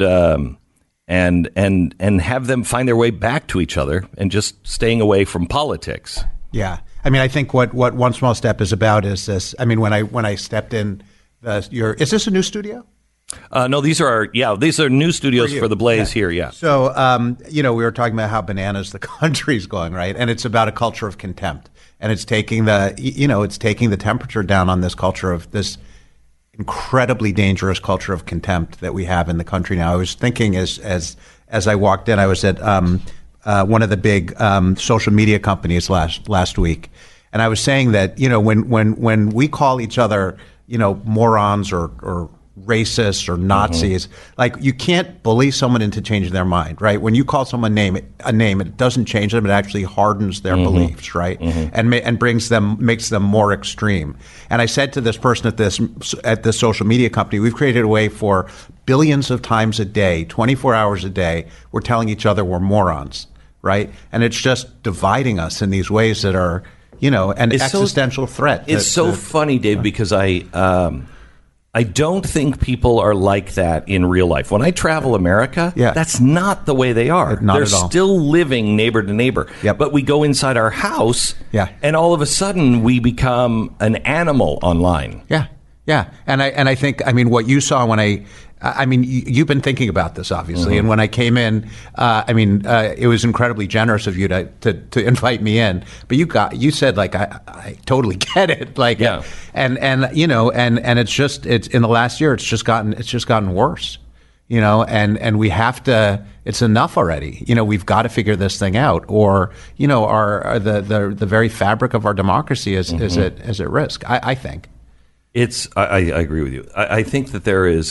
have them find their way back to each other and just staying away from politics. Yeah. I mean, I think what One Small Step is about is this. I mean, when I stepped in, is this a new studio? No, these are new studios for the Blaze here. Yeah. So, we were talking about how bananas the country's going, right? And it's about a culture of contempt, and it's taking the temperature down on this culture of this incredibly dangerous culture of contempt that we have in the country now. I was thinking as I walked in, I was at one of the big social media companies last week, and I was saying that when we call each other morons or racists or Nazis, like you can't bully someone into changing their mind, right? When you call someone a name, it doesn't change them; it actually hardens their beliefs, right? And makes them more extreme. And I said to this person at this social media company, we've created a way for billions of times a day, 24 hours a day, we're telling each other we're morons, right? And it's just dividing us in these ways that are, an existential threat. It's so funny, Dave, because I don't think people are like that in real life. When I travel America, that's not the way they are. They're still living neighbor to neighbor. Yep. But we go inside our house, and all of a sudden we become an animal online. Yeah, yeah. And I think, what you saw when you've been thinking about this, obviously. And when I came in, it was incredibly generous of you to invite me in. But you said, like, I totally get it. Like, yeah. And it's in the last year, it's just gotten worse, and we have to, it's enough already. We've got to figure this thing out, or, the very fabric of our democracy is at risk, I think. I agree with you. I think that there is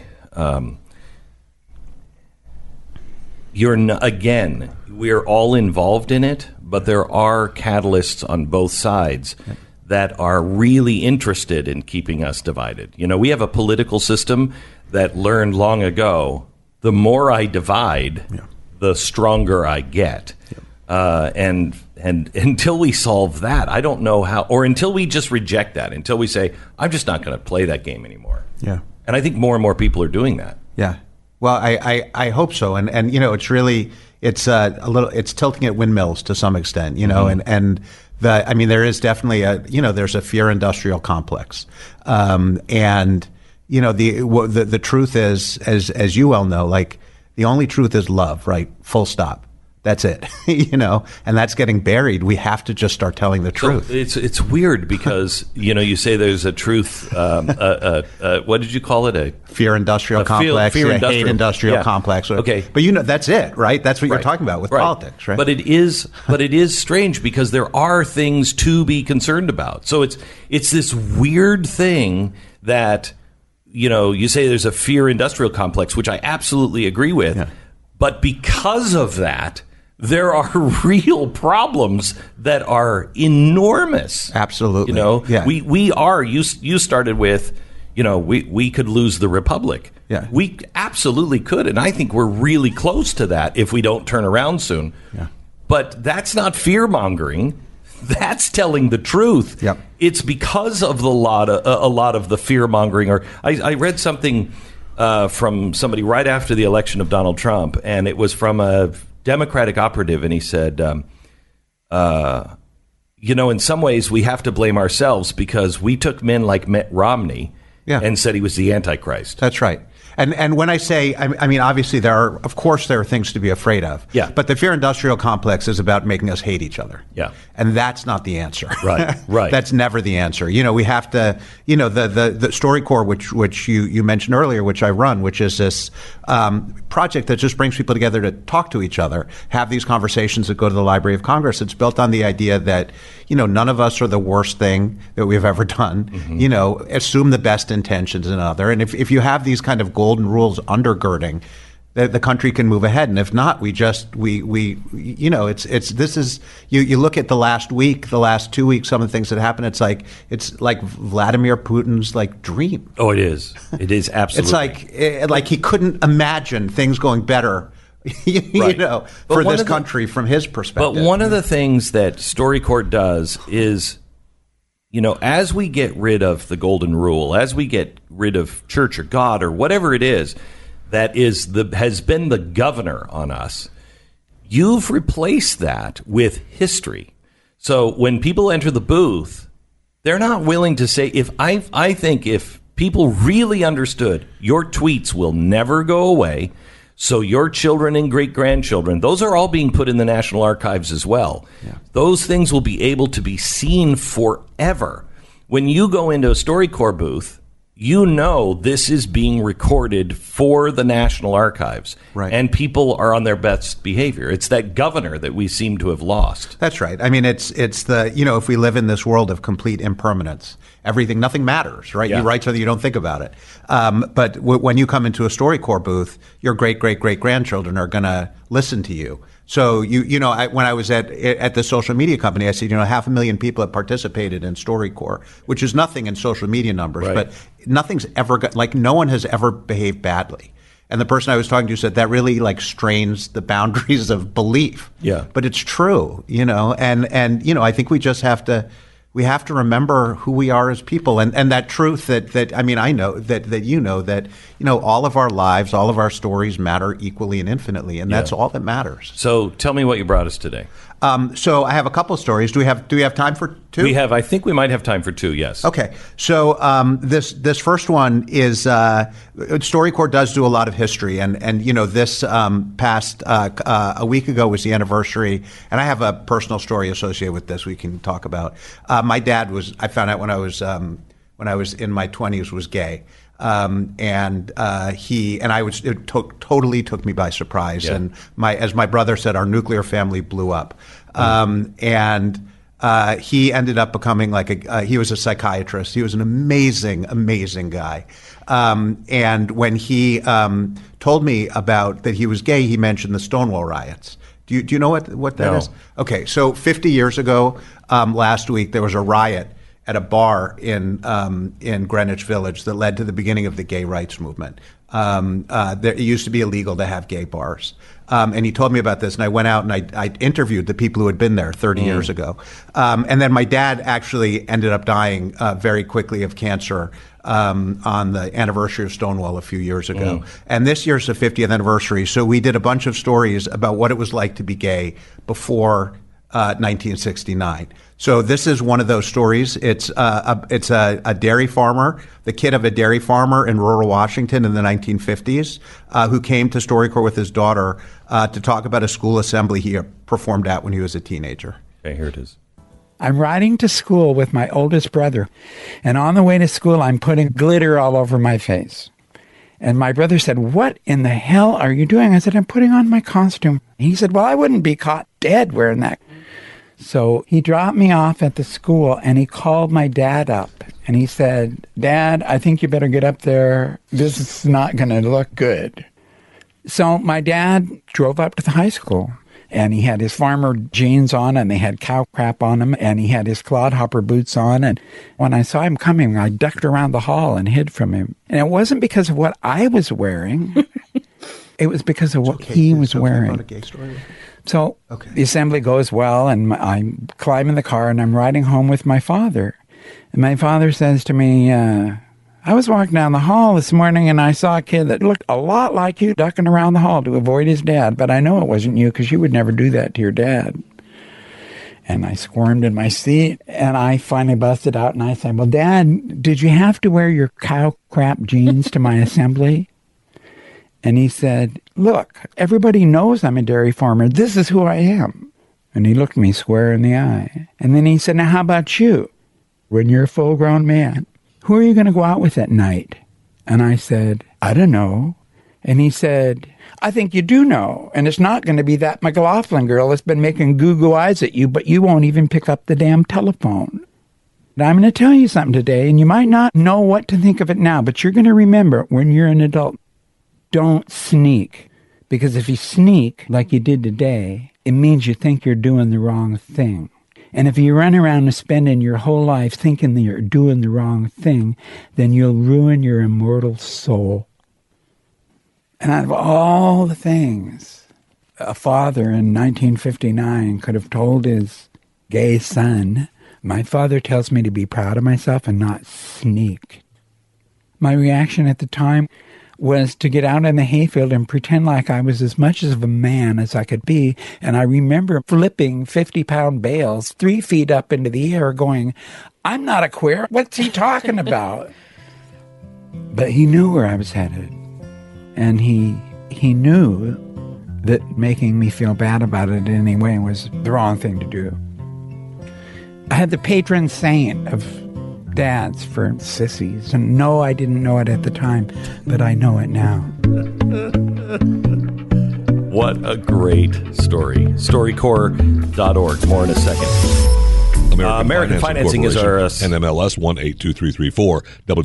we're all involved in it, but there are catalysts on both sides that are really interested in keeping us divided. We have a political system that learned long ago, the more I divide, the stronger I get. And And until we solve that, I don't know how, or until we just reject that, until we say, I'm just not going to play that game anymore. Yeah. And I think more and more people are doing that. Yeah. Well, I hope so. And it's really, it's it's tilting at windmills to some extent, and there is definitely there's a fear industrial complex. And the truth is, as you well know, like the only truth is love, right? Full stop. That's it, and that's getting buried. We have to just start telling the truth. So it's weird because, you say there's a truth, what did you call it? A fear industrial complex, hate industrial complex. Okay. But that's it, right? That's what you're talking about with politics, right? But it is strange because there are things to be concerned about. So it's this weird thing that, you say there's a fear industrial complex, which I absolutely agree with. Yeah. But because of that, there are real problems that are enormous. Absolutely. Yeah. We are, you started with, we could lose the republic. Yeah. We absolutely could. And I think we're really close to that if we don't turn around soon. Yeah. But that's not fear mongering. That's telling the truth. Yep. It's because of a lot of the fear mongering. Or I read something from somebody right after the election of Donald Trump, and it was from a Democratic operative, and he said, in some ways we have to blame ourselves because we took men like Mitt Romney and said he was the Antichrist. That's right. And when I say, I mean, obviously there are things to be afraid of. Yeah. But the fear industrial complex is about making us hate each other. Yeah. And that's not the answer. Right. That's never the answer. We have to, the StoryCorps, which you mentioned earlier, which I run, which is this project that just brings people together to talk to each other, have these conversations that go to the Library of Congress. It's built on the idea that, none of us are the worst thing that we've ever done. Mm-hmm. Assume the best intentions in another. And if you have these kind of golden rules undergirding, the country can move ahead. And if not, you look at the last week, the last 2 weeks, some of the things that happened, it's like Vladimir Putin's dream. Oh, it is. It is absolutely. It's like he couldn't imagine things going better, for this country from his perspective. But one of the things that StoryCorps does is, as we get rid of the golden rule, as we get rid of church or God or whatever it is that has been the governor on us, you've replaced that with history. So when people enter the booth, they're not willing to say, I think if people really understood your tweets will never go away, so your children and great-grandchildren, those are all being put in the National Archives as well. Yeah. Those things will be able to be seen forever. When you go into a StoryCorps booth, this is being recorded for the National Archives. Right. And people are on their best behavior. It's that governor that we seem to have lost. That's right. I mean, it's the, if we live in this world of complete impermanence, nothing matters, right? Yeah. You write so that you don't think about it. But when you come into a StoryCorps booth, your great-great-great-grandchildren are going to listen to you. So when I was at the social media company, I said, 500,000 people have participated in StoryCorps, which is nothing in social media numbers, right. But nothing's ever no one has ever behaved badly. And the person I was talking to said that really strains the boundaries of belief. Yeah. But it's true, and I think we just have to. We have to remember who we are as people, and that truth that I know that all of our lives, all of our stories matter equally and infinitely, and that's all that matters. So tell me what you brought us today. So I have a couple of stories. Do we have time for two? I think we might have time for two, yes. Okay. So this first one is StoryCorps does do a lot of history, and this past a week ago was the anniversary, and I have a personal story associated with this we can talk about. My dad I found out when I was in my 20s was gay. Totally took me by surprise. Yeah. And as my brother said, our nuclear family blew up. He ended up becoming he was a psychiatrist. He was an amazing, amazing guy. And when he told me about that he was gay, he mentioned the Stonewall riots. Do you know what that is? Okay, so 50 years ago, last week, there was a riot at a bar in Greenwich Village that led to the beginning of the gay rights movement. It used to be illegal to have gay bars. And he told me about this, and I went out and I interviewed the people who had been there 30 years ago. And then my dad actually ended up dying very quickly of cancer on the anniversary of Stonewall a few years ago. And this year's the 50th anniversary, so we did a bunch of stories about what it was like to be gay before 1969. So this is one of those stories. It's a dairy farmer, the kid of a dairy farmer in rural Washington in the 1950s, who came to StoryCorps with his daughter to talk about a school assembly he performed at when he was a teenager. Okay, here it is. I'm riding to school with my oldest brother, and on the way to school, I'm putting glitter all over my face. And my brother said, "What in the hell are you doing?" I said, "I'm putting on my costume." He said, "Well, I wouldn't be caught dead wearing that." So he dropped me off at the school, and he called my dad up, and he said, "Dad, I think you better get up there. This is not going to look good." So my dad drove up to the high school. And he had his farmer jeans on, and they had cow crap on him, and he had his clodhopper boots on. And when I saw him coming, I ducked around the hall and hid from him. And it wasn't because of what I was wearing. It was because of what he was wearing. About a gay story? So the assembly goes well, and I climb in the car, and I'm riding home with my father. And my father says to me, "I was walking down the hall this morning and I saw a kid that looked a lot like you ducking around the hall to avoid his dad, but I know it wasn't you because you would never do that to your dad." And I squirmed in my seat, and I finally busted out and I said, "Well, Dad, did you have to wear your cow crap jeans to my assembly?" And he said, "Look, everybody knows I'm a dairy farmer. This is who I am." And he looked me square in the eye. And then he said, "Now how about you? When you're a full-grown man, who are you going to go out with at night?" And I said, "I don't know." And he said, "I think you do know, and it's not going to be that McLaughlin girl that's been making goo-goo eyes at you, but you won't even pick up the damn telephone. And I'm going to tell you something today, and you might not know what to think of it now, but you're going to remember when you're an adult. Don't sneak, because if you sneak like you did today, it means you think you're doing the wrong thing. And if you run around and spending your whole life thinking that you're doing the wrong thing, then you'll ruin your immortal soul." And out of all the things a father in 1959 could have told his gay son, my father tells me to be proud of myself and not sneak. My reaction at the time was to get out in the hayfield and pretend like I was as much of a man as I could be. And I remember flipping 50-pound bales 3 feet up into the air going, "I'm not a queer. What's he talking about?" But he knew where I was headed. And he knew that making me feel bad about it anyway was the wrong thing to do. I had the patron saint of dads for sissies. And no, I didn't know it at the time, but I know it now. What a great story. StoryCorps.org. More in a second. American Financing is our... NMLS 182334,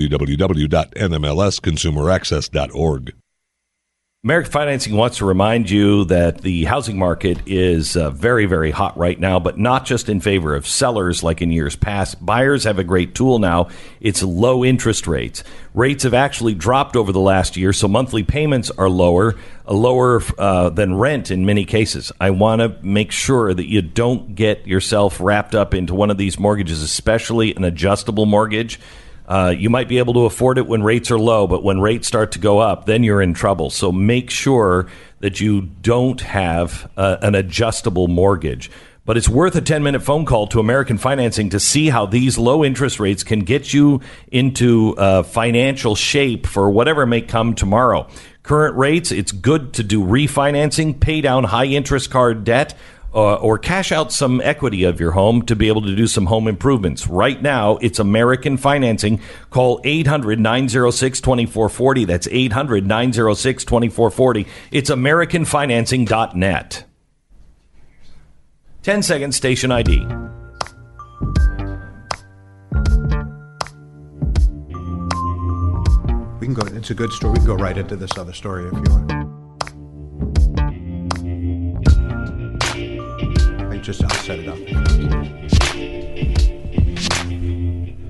www.nmlsconsumeraccess.org. American Financing wants to remind you that the housing market is very, very hot right now, but not just in favor of sellers like in years past. Buyers have a great tool now. It's low interest rates. Rates have actually dropped over the last year, so monthly payments are lower than rent in many cases. I want to make sure that you don't get yourself wrapped up into one of these mortgages, especially an adjustable mortgage. You might be able to afford it when rates are low, but when rates start to go up, then you're in trouble. So make sure that you don't have an adjustable mortgage. But it's worth a 10-minute phone call to American Financing to see how these low interest rates can get you into financial shape for whatever may come tomorrow. Current rates, it's good to do refinancing, pay down high-interest card debt, or cash out some equity of your home to be able to do some home improvements. Right now, it's American Financing. Call 800-906-2440. That's 800-906-2440. It's AmericanFinancing.net. 10-second station ID. We can go. It's a good story. We can go right into this other story if you want. I'll set it up.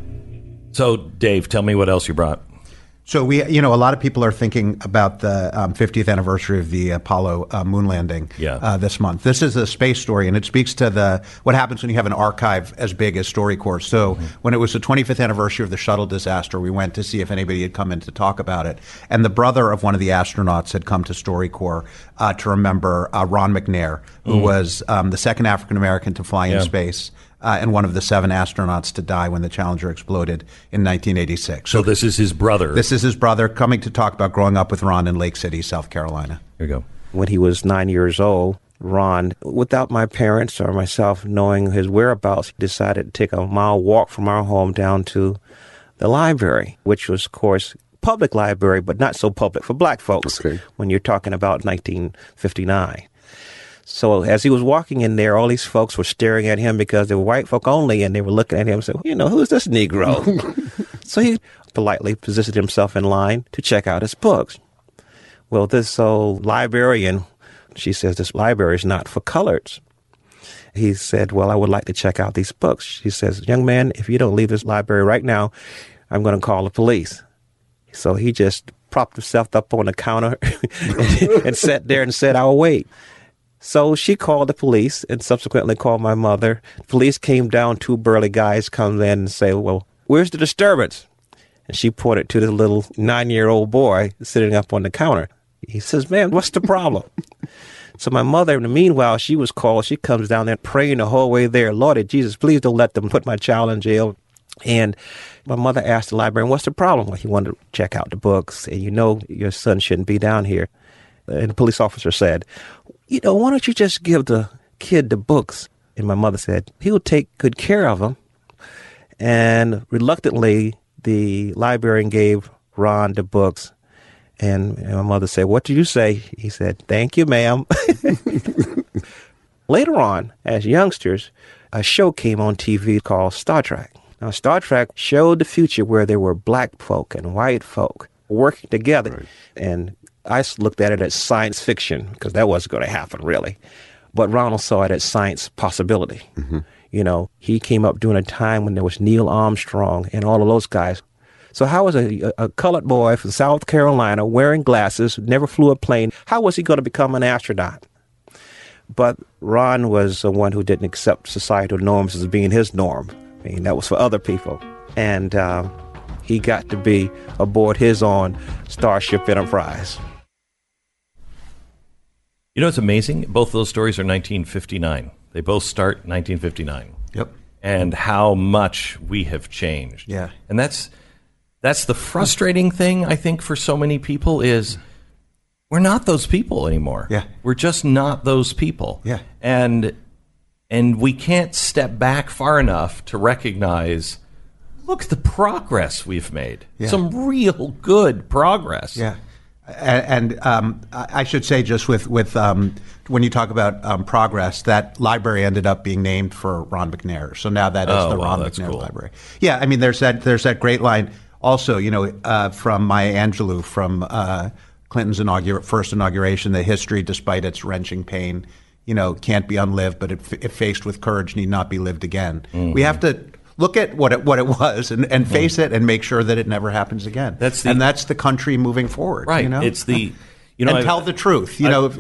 So, Dave, tell me what else you brought. So a lot of people are thinking about the 50th anniversary of the Apollo moon landing this month. This is a space story, and it speaks to what happens when you have an archive as big as StoryCorps. So when it was the 25th anniversary of the shuttle disaster, we went to see if anybody had come in to talk about it. And the brother of one of the astronauts had come to StoryCorps to remember Ron McNair, who was the second African-American to fly in space. And one of the 7 astronauts to die when the Challenger exploded in 1986. So this is his brother. This is his brother coming to talk about growing up with Ron in Lake City, South Carolina. Here you go. When he was 9 years old, Ron, without my parents or myself knowing his whereabouts, decided to take a mile walk from our home down to the library, which was, of course, public library, but not so public for black folks when you're talking about 1959. So as he was walking in there, all these folks were staring at him because they were white folk only, and they were looking at him and said, who's this Negro? So he politely positioned himself in line to check out his books. Well, this librarian, she says, this library is not for coloreds. He said, well, I would like to check out these books. She says, young man, if you don't leave this library right now, I'm going to call the police. So he just propped himself up on the counter and sat there and said, I'll wait. So she called the police and subsequently called my mother. Police came down, 2 burly guys come in and say, well, where's the disturbance? And she pointed to the little 9-year-old boy sitting up on the counter. He says, man, what's the problem? So my mother, in the meanwhile, she was called. She comes down there praying the whole way there. Lord Jesus, please don't let them put my child in jail. And my mother asked the librarian, what's the problem? Well, he wanted to check out the books. And your son shouldn't be down here. And the police officer said, why don't you just give the kid the books? And my mother said, he'll take good care of them. And reluctantly, the librarian gave Ron the books. And my mother said, what did you say? He said, thank you, ma'am. Later on, as youngsters, a show came on TV called Star Trek. Now, Star Trek showed the future where there were black folk and white folk working together. Right. And I looked at it as science fiction because that wasn't going to happen, really. But Ronald saw it as science possibility. Mm-hmm. He came up during a time when there was Neil Armstrong and all of those guys. So how was a colored boy from South Carolina wearing glasses, never flew a plane, how was he going to become an astronaut? But Ron was the one who didn't accept societal norms as being his norm. I mean, that was for other people. And he got to be aboard his own Starship Enterprise. It's amazing. Both those stories are 1959. They both start 1959. Yep. And how much we have changed. Yeah. And that's the frustrating thing, I think, for so many people is we're not those people anymore. Yeah. We're just not those people. Yeah. And we can't step back far enough to recognize, look, the progress we've made. Yeah. Some real good progress. Yeah. And I should say, just with when you talk about progress, that library ended up being named for Ron McNair. So now that is the Ron McNair cool. Library. Yeah, I mean, there's that great line also, from Maya Angelou from Clinton's first inauguration, that history, despite its wrenching pain, can't be unlived, but if faced with courage, need not be lived again. Mm-hmm. We have to look at what it was and face it and make sure that it never happens again. That's the country moving forward. Right. It's the and tell the truth.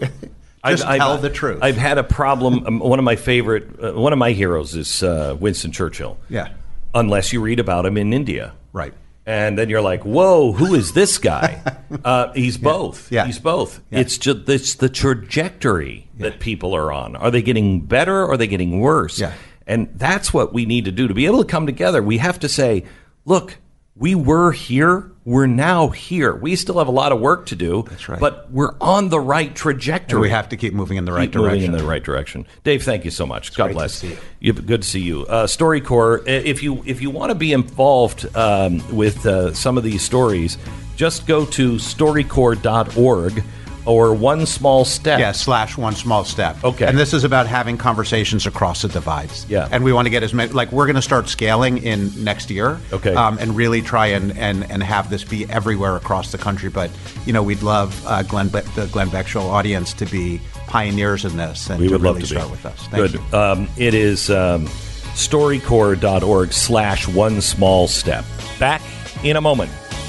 Tell the truth. I've had a problem. One of my heroes is Winston Churchill. Yeah. Unless you read about him in India. Right. And then you're like, whoa, who is this guy? He's both. Yeah. He's both. Yeah. It's the trajectory that people are on. Are they getting better or are they getting worse? Yeah. And that's what we need to do. To be able to come together, we have to say, look, we were here. We're now here. We still have a lot of work to do. That's right. But we're on the right trajectory. And we have to keep moving in the right direction. Moving in the right direction. Dave, thank you so much. It's God great bless. To see you. Good to see you. StoryCorps, if you want to be involved with some of these stories, just go to storycorps.org. Or One Small Step. Yeah, /One Small Step. Okay. And this is about having conversations across the divides. Yeah. And we want to get as many, we're going to start scaling in next year. Okay. And really try and have this be everywhere across the country. But, we'd love the Glenn Beck Show audience to be pioneers in this and we to would really love to start be. with us. Thank you. It is StoryCorps.org/one-small-step. Back in a moment.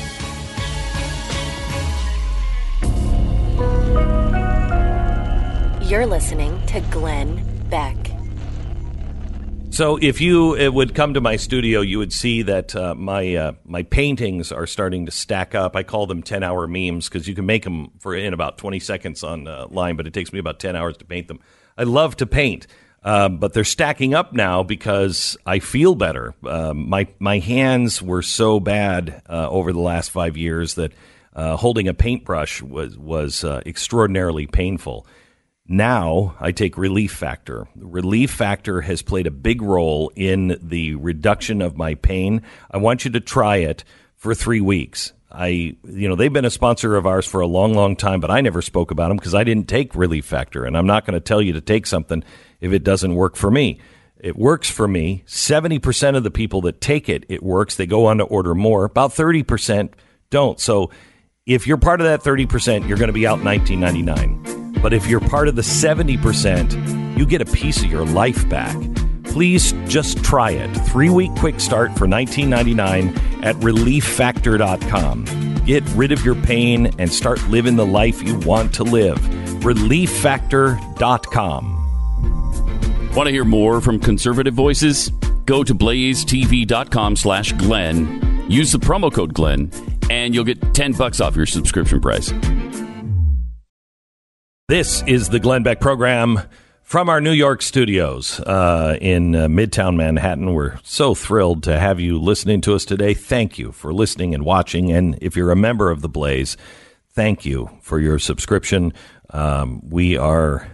You're listening to Glenn Beck. So if you would come to my studio, you would see that my paintings are starting to stack up. I call them 10-hour memes because you can make them in about 20 seconds online, but it takes me about 10 hours to paint them. I love to paint, but they're stacking up now because I feel better. My hands were so bad over the last 5 years that holding a paintbrush was extraordinarily painful. Now I take Relief Factor. Relief Factor has played a big role in the reduction of my pain. I want you to try it for 3 weeks. They've been a sponsor of ours for a long, long time, but I never spoke about them because I didn't take Relief Factor, and I'm not going to tell you to take something if it doesn't work for me. It works for me. 70% of the people that take it, it works. They go on to order more. About 30% don't. So if you're part of that 30%, you're going to be out $19.99. But if you're part of the 70%, you get a piece of your life back. Please just try it. 3-week quick start for $19.99 at ReliefFactor.com. Get rid of your pain and start living the life you want to live. ReliefFactor.com. Want to hear more from conservative voices? Go to blazetv.com/Glenn. Use the promo code Glenn, and you'll get $10 off your subscription price. This is the Glenn Beck program from our New York studios in Midtown Manhattan. We're so thrilled to have you listening to us today. Thank you for listening and watching. And if you're a member of The Blaze, thank you for your subscription. We are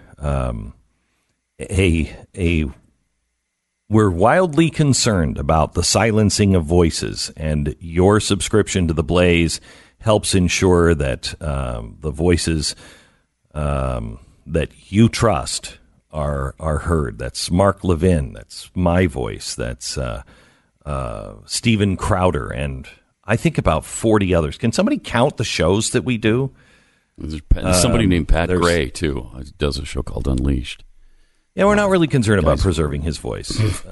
we're wildly concerned about the silencing of voices, and your subscription to The Blaze helps ensure that the voices that you trust are heard. That's Mark Levin. That's my voice. That's Steven Crowder. And I think about 40 others. Can somebody count the shows that we do? There's somebody named Pat Gray, too. He does a show called Unleashed. Yeah, we're not really concerned about preserving his voice.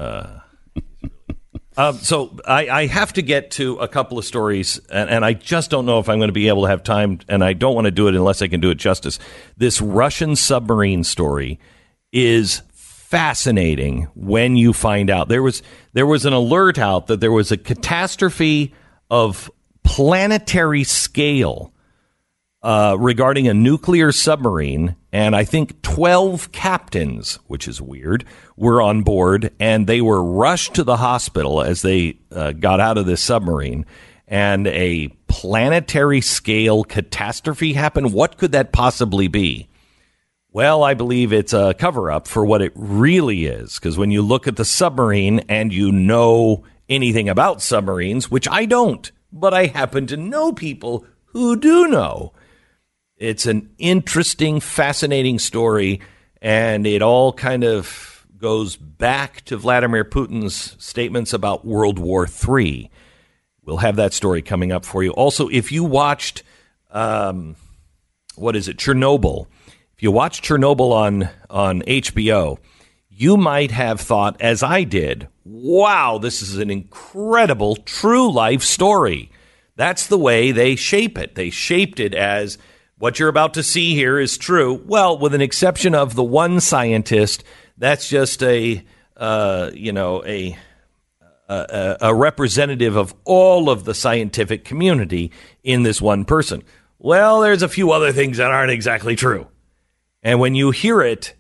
So I have to get to a couple of stories, and I just don't know if I'm going to be able to have time, and I don't want to do it unless I can do it justice. This Russian submarine story is fascinating when you find out. There was an alert out that there was a catastrophe of planetary scale regarding a nuclear submarine, and I think 12 captains, which is weird, were on board, and they were rushed to the hospital as they got out of this submarine, and a planetary scale catastrophe happened. What could that possibly be? Well, I believe it's a cover-up for what it really is, because when you look at the submarine and you know anything about submarines, which I don't, but I happen to know people who do know, it's an interesting, fascinating story, and it all kind of goes back to Vladimir Putin's statements about World War III. We'll have that story coming up for you. Also, if you watched, Chernobyl, if you watched Chernobyl on HBO, you might have thought, as I did, wow, this is an incredible true life story. That's the way they shape it. They shaped it as what you're about to see here is true. Well, with an exception of the one scientist, that's just a representative of all of the scientific community in this one person. Well, there's a few other things that aren't exactly true. And when you hear it,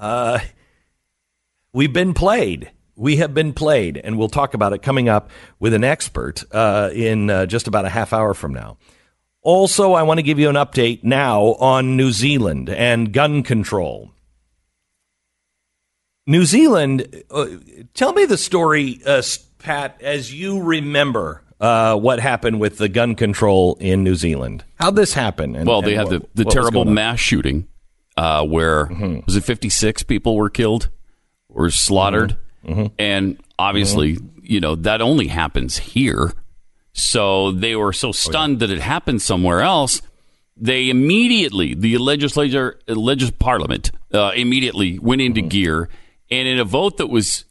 we've been played. We have been played, and we'll talk about it coming up with an expert in just about a half hour from now. Also, I want to give you an update now on New Zealand and gun control. New Zealand, tell me the story, Pat, as you remember what happened with the gun control in New Zealand. How'd this happen? They had the terrible mass shooting where, was it 56 people were killed or slaughtered? And obviously, that only happens here. So they were so stunned that it happened somewhere else. They immediately, the parliament immediately went into gear. And in a vote that was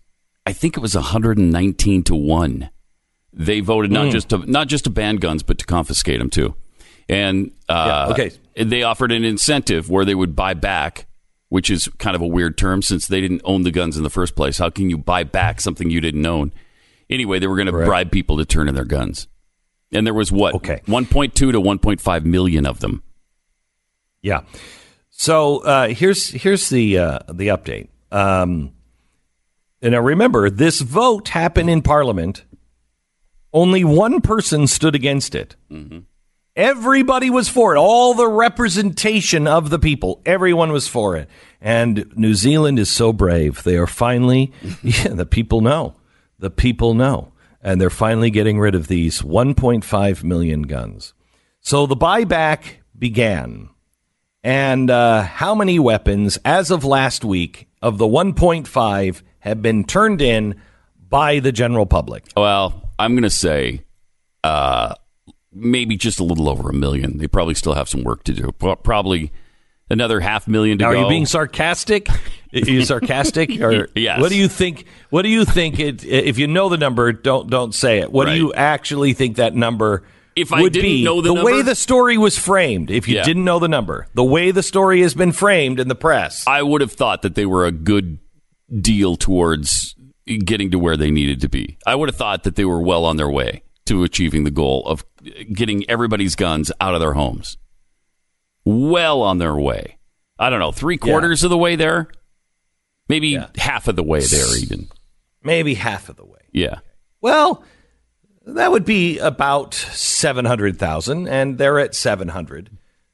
I think it was 119 to 1. They voted not just to ban guns, but to confiscate them too. And they offered an incentive where they would buy back, which is kind of a weird term since they didn't own the guns in the first place. How can you buy back something you didn't own? Anyway, they were going to bribe people to turn in their guns. And there was 1.2 to 1.5 million of them. Yeah. So here's the update. And now remember, this vote happened in Parliament. Only one person stood against it. Mm-hmm. Everybody was for it. All the representation of the people. Everyone was for it. And New Zealand is so brave. They are finally, the people know. The people know. And they're finally getting rid of these 1.5 million guns. So the buyback began. And how many weapons, as of last week, of the 1.5 have been turned in by the general public? Well, I'm going to say maybe just a little over 1 million. They probably still have some work to do. Probably another 500,000 to go. Are you being sarcastic? Are you sarcastic? Or yes. What do you think? What do you think? If you know the number, don't say it. What do you actually think that number? If I didn't know the number, way the story was framed, if you didn't know the number, the way the story has been framed in the press, I would have thought that they were a good deal towards getting to where they needed to be. I would have thought that they were well on their way to achieving the goal of getting everybody's guns out of their homes. Well on their way. I don't know, 3/4 of the way there? Maybe half of the way there even. Maybe half of the way. Yeah. Well, that would be about 700,000, and they're at 700.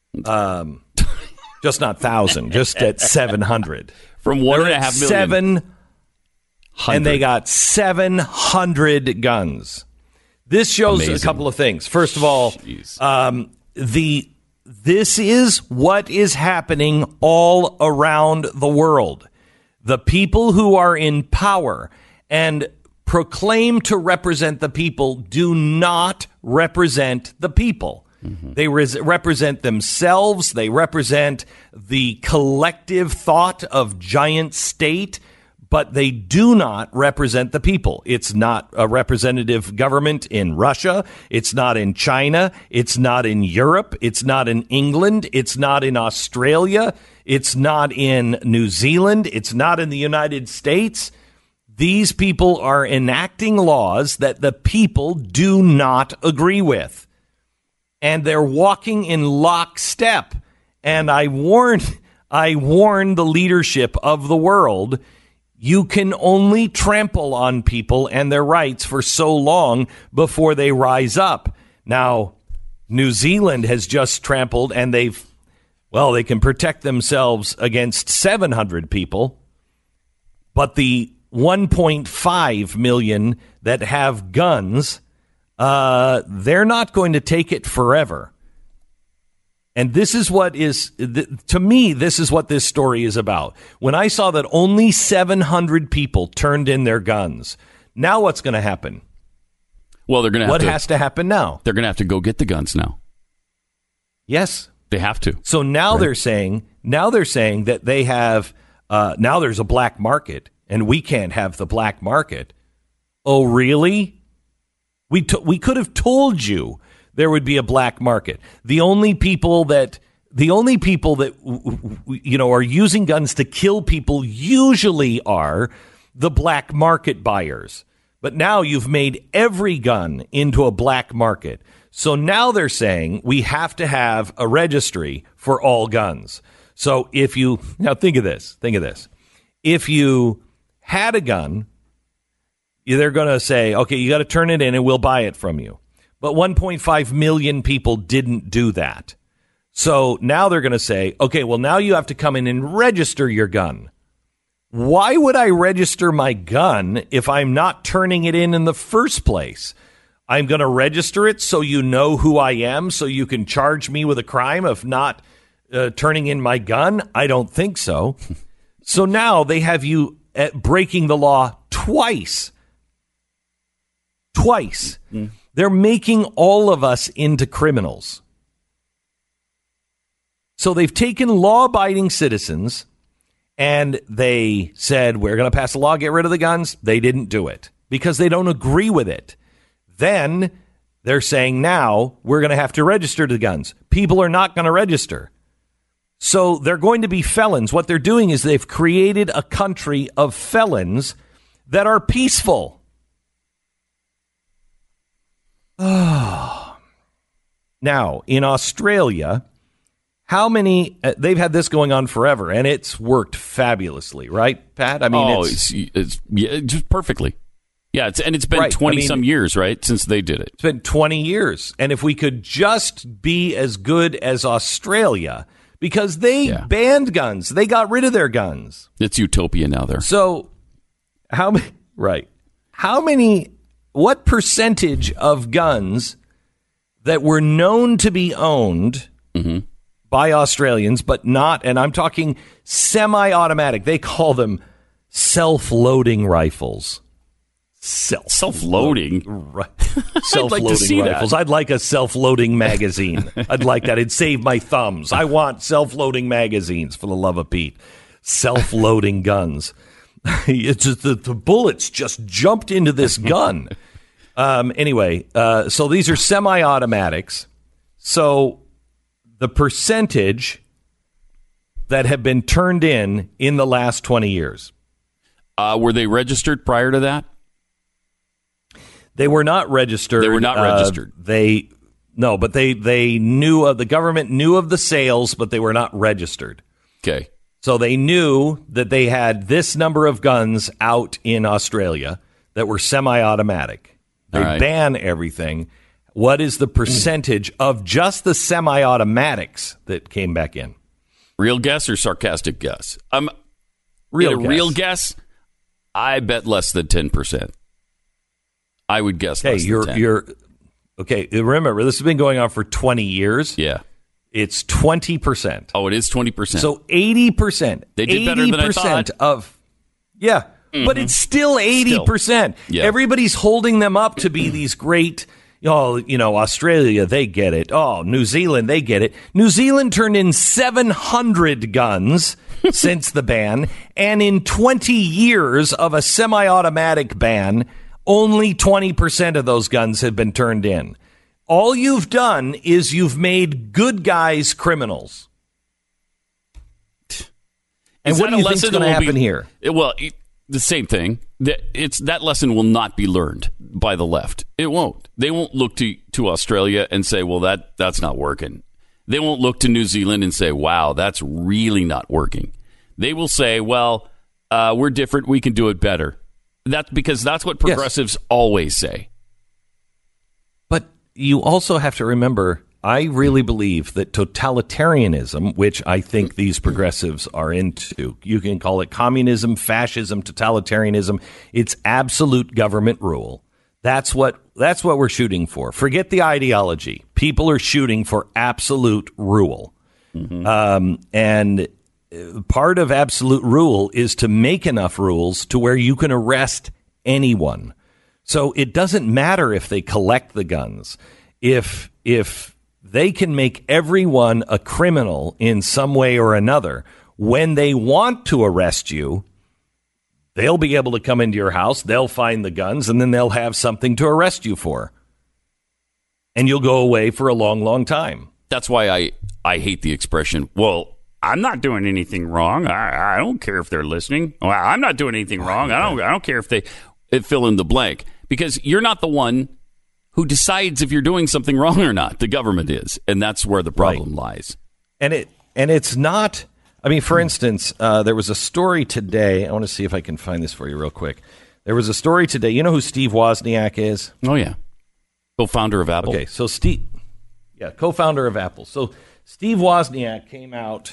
Just not 1,000, just at 700. From 1.5 million. And they got 700 guns. This shows a couple of things. First of all, this is what is happening all around the world. The people who are in power and proclaim to represent the people do not represent the people. Mm-hmm. They represent themselves. They represent the collective thought of giant state, but they do not represent the people. It's not a representative government in Russia. It's not in China. It's not in Europe. It's not in England. It's not in Australia. It's not in New Zealand. It's not in the United States. These people are enacting laws that the people do not agree with. And they're walking in lockstep. And I warn the leadership of the world, you can only trample on people and their rights for so long before they rise up. Now, New Zealand has just trampled, and they can protect themselves against 700 people. But the 1.5 million that have guns, they're not going to take it forever. And this is what is, to me, this is what this story is about. When I saw that only 700 people turned in their guns, now what's going to happen? Well, they're going to have What has to happen now? They're going to have to go get the guns now. Yes. They have to. So now they're saying that they have, now there's a black market, and we can't have the black market. Oh, really? We could have told you there would be a black market. The only people that are using guns to kill people usually are the black market buyers. But now you've made every gun into a black market. So now they're saying we have to have a registry for all guns. So now think of this. If you had a gun, they're going to say, okay, you got to turn it in and we'll buy it from you. But 1.5 million people didn't do that. So now they're going to say, okay, well, now you have to come in and register your gun. Why would I register my gun if I'm not turning it in the first place? I'm going to register it so you know who I am, so you can charge me with a crime of not turning in my gun? I don't think so. So now they have you breaking the law twice. Mm. They're making all of us into criminals. So they've taken law-abiding citizens and they said, we're going to pass a law, get rid of the guns. They didn't do it because they don't agree with it. Then they're saying now we're going to have to register the guns. People are not going to register. So they're going to be felons. What they're doing is they've created a country of felons that are peaceful. Now, in Australia, how many, they've had this going on forever, and it's worked fabulously, right, Pat? I mean, it's just perfectly. Yeah, it's been 20-some years, right, since they did it. It's been 20 years. And if we could just be as good as Australia, because they banned guns. They got rid of their guns. It's utopia now there. So what percentage of guns that were known to be owned by Australians, but not, and I'm talking semi-automatic, they call them self-loading rifles. Self-loading? Self-loading rifles. I'd like a self-loading magazine. I'd like that. It'd save my thumbs. I want self-loading magazines, for the love of Pete. Self-loading guns. It's just the bullets just jumped into this gun. Anyway, so these are semi-automatics. So the percentage that have been turned in the last 20 years. Were they registered prior to that? They were not registered. They were not registered. They knew of, the government knew of the sales, but they were not registered. Okay. So they knew that they had this number of guns out in Australia that were semi-automatic. They ban everything. What is the percentage of just the semi-automatics that came back in? Real guess or sarcastic guess? Real guess. I bet less than 10%. I would guess less than 10. Okay, remember, this has been going on for 20 years. Yeah. It's 20%. Oh, it is 20%. So 80%. They did better than I thought. But it's still 80%. Yeah. Everybody's holding them up to be these great, Australia, they get it. Oh, New Zealand, they get it. New Zealand turned in 700 guns since the ban, and in 20 years of a semi-automatic ban, only 20% of those guns have been turned in. All you've done is you've made good guys criminals. And what do you think is going to happen here? Well, the same thing. That lesson will not be learned by the left. It won't. They won't look to Australia and say, well, that's not working. They won't look to New Zealand and say, wow, that's really not working. They will say, well, we're different. We can do it better. That's because that's what progressives always say. But you also have to remember, I really believe that totalitarianism, which I think these progressives are into, you can call it communism, fascism, totalitarianism, it's absolute government rule. That's what we're shooting for. Forget the ideology. People are shooting for absolute rule. And part of absolute rule is to make enough rules to where you can arrest anyone. So it doesn't matter if they collect the guns. If they can make everyone a criminal in some way or another, when they want to arrest you, they'll be able to come into your house, they'll find the guns, and then they'll have something to arrest you for. And you'll go away for a long, long time. That's why I hate the expression, well, I'm not doing anything wrong. I don't care if they're listening. Well, I'm not doing anything wrong. I don't care if they fill in the blank. Because you're not the one who decides if you're doing something wrong or not. The government is. And that's where the problem lies. And it's not, I mean, for instance, there was a story today. I want to see if I can find this for you real quick. There was a story today. You know who Steve Wozniak is? Oh, yeah. Co-founder of Apple. Okay, so co-founder of Apple. So Steve Wozniak came out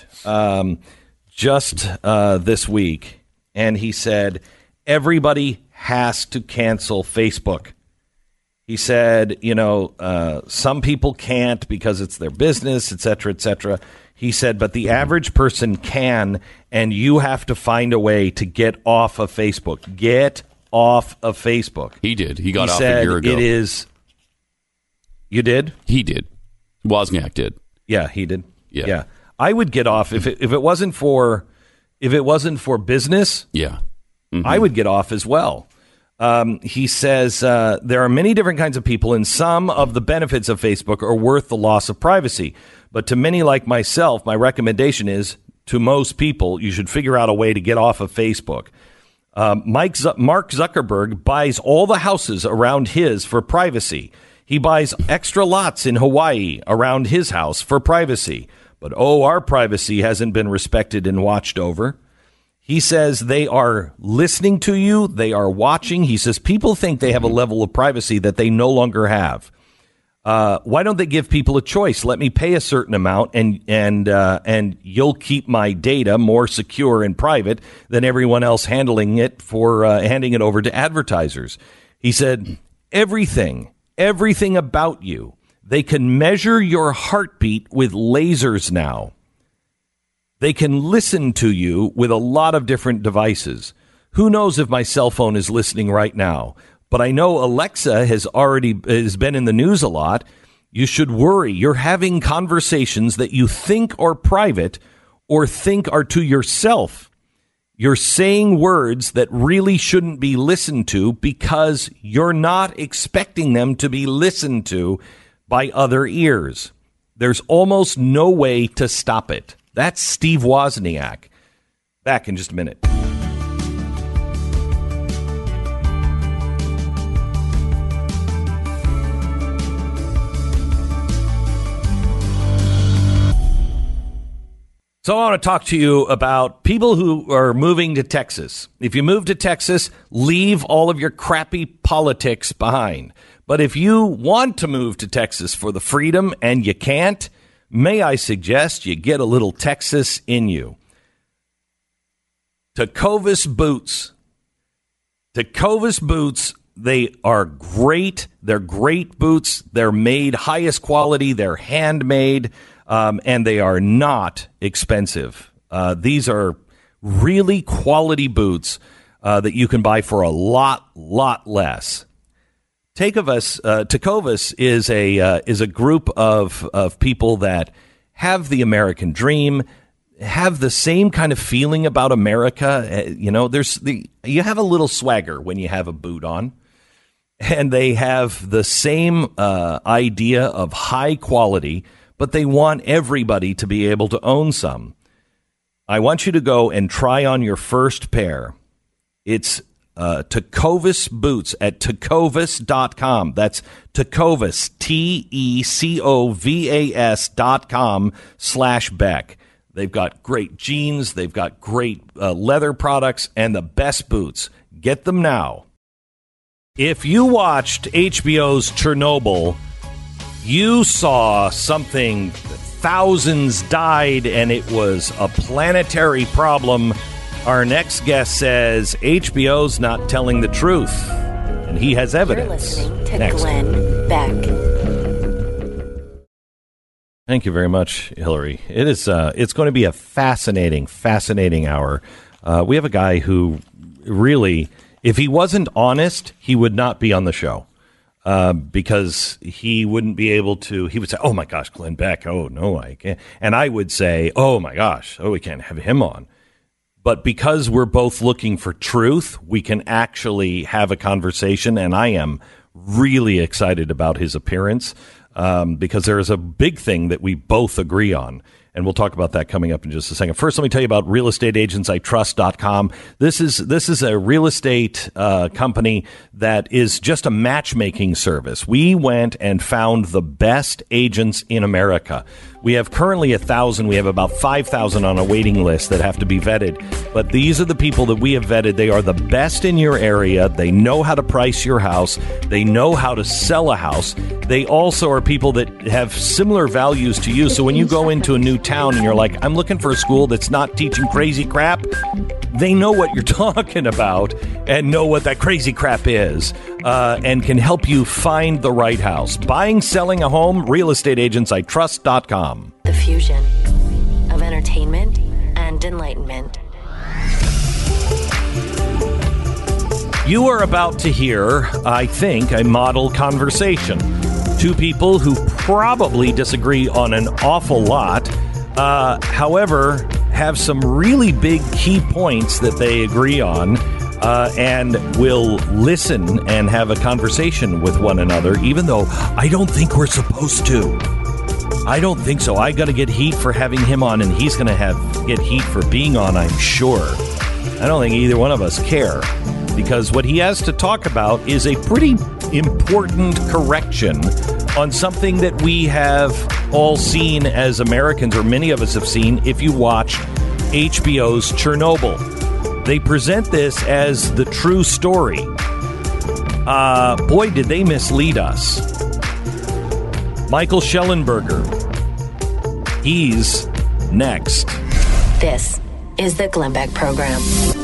just this week, and he said, everybody has to cancel Facebook. He said, some people can't because it's their business, et cetera, et cetera. He said, but the average person can, and you have to find a way to get off of Facebook. Get off of Facebook. He did. He got off a year ago. It is. You did? He did. Wozniak did. Yeah, he did. Yeah. I would get off if it wasn't for If it wasn't for business, yeah, I would get off as well. He says there are many different kinds of people, and some of the benefits of Facebook are worth the loss of privacy. But to many like myself, my recommendation is, to most people, you should figure out a way to get off of Facebook. Mark Zuckerberg buys all the houses around his for privacy. He buys extra lots in Hawaii around his house for privacy. But, our privacy hasn't been respected and watched over. He says they are listening to you. They are watching. He says people think they have a level of privacy that they no longer have. Why don't they give people a choice? Let me pay a certain amount and you'll keep my data more secure and private than everyone else handling it handing it over to advertisers. He said everything about you. They can measure your heartbeat with lasers now. They can listen to you with a lot of different devices. Who knows if my cell phone is listening right now? But I know Alexa has been in the news a lot. You should worry. You're having conversations that you think are private or think are to yourself. You're saying words that really shouldn't be listened to because you're not expecting them to be listened to by other ears. There's almost no way to stop it. That's Steve Wozniak. Back in just a minute. So I want to talk to you about people who are moving to Texas. If you move to Texas, leave all of your crappy politics behind. But if you want to move to Texas for the freedom and you can't, may I suggest you get a little Texas in you. Tecovas boots. Tecovas boots, they are great. They're great boots. They're made highest quality. They're handmade, and they are not expensive. These are really quality boots that you can buy for a lot less. Tecovas is a group of people that have the American dream, have the same kind of feeling about America. You have a little swagger when you have a boot on, and they have the same idea of high quality, but they want everybody to be able to own some. I want you to go and try on your first pair. It's Tecovas boots at tecovas.com. That's Tecovas, TECOVAS.com/Beck. They've got great jeans. They've got great leather products and the best boots. Get them now. If you watched HBO's Chernobyl, you saw something, thousands died, and it was a planetary problem. Our next guest says HBO's not telling the truth, and he has evidence. You're listening to Next. Glenn Beck. Thank you very much, Hillary. It is. It's going to be a fascinating hour. We have a guy who really, if he wasn't honest, he would not be on the show. Because he wouldn't be able to, he would say, oh my gosh, Glenn Beck, oh no, I can't. And I would say, oh my gosh, we can't have him on. But because we're both looking for truth, we can actually have a conversation, and I am really excited about his appearance because there is a big thing that we both agree on. And we'll talk about that coming up in just a second. First, let me tell you about realestateagentsitrust.com. This is a real estate company that is just a matchmaking service. We went and found the best agents in America. We have currently 1,000. We have about 5,000 on a waiting list that have to be vetted. But these are the people that we have vetted. They are the best in your area. They know how to price your house. They know how to sell a house. They also are people that have similar values to you. So when you go into a new town and you're like, I'm looking for a school that's not teaching crazy crap, they know what you're talking about and know what that crazy crap is and can help you find the right house. Buying, selling a home, realestateagentsitrust.com. The fusion of entertainment and enlightenment. You are about to hear, I think, a model conversation. Two people who probably disagree on an awful lot, however, have some really big key points that they agree on, and will listen and have a conversation with one another, even though I don't think we're supposed to. I don't think so. I got to get heat for having him on, and he's going to get heat for being on, I'm sure. I don't think either one of us care, because what he has to talk about is a pretty important correction on something that we have all seen as Americans, or many of us have seen if you watch HBO's Chernobyl. They present this as the true story. Boy, did they mislead us. Michael Shellenberger. He's next. This is the Glenn Beck Program.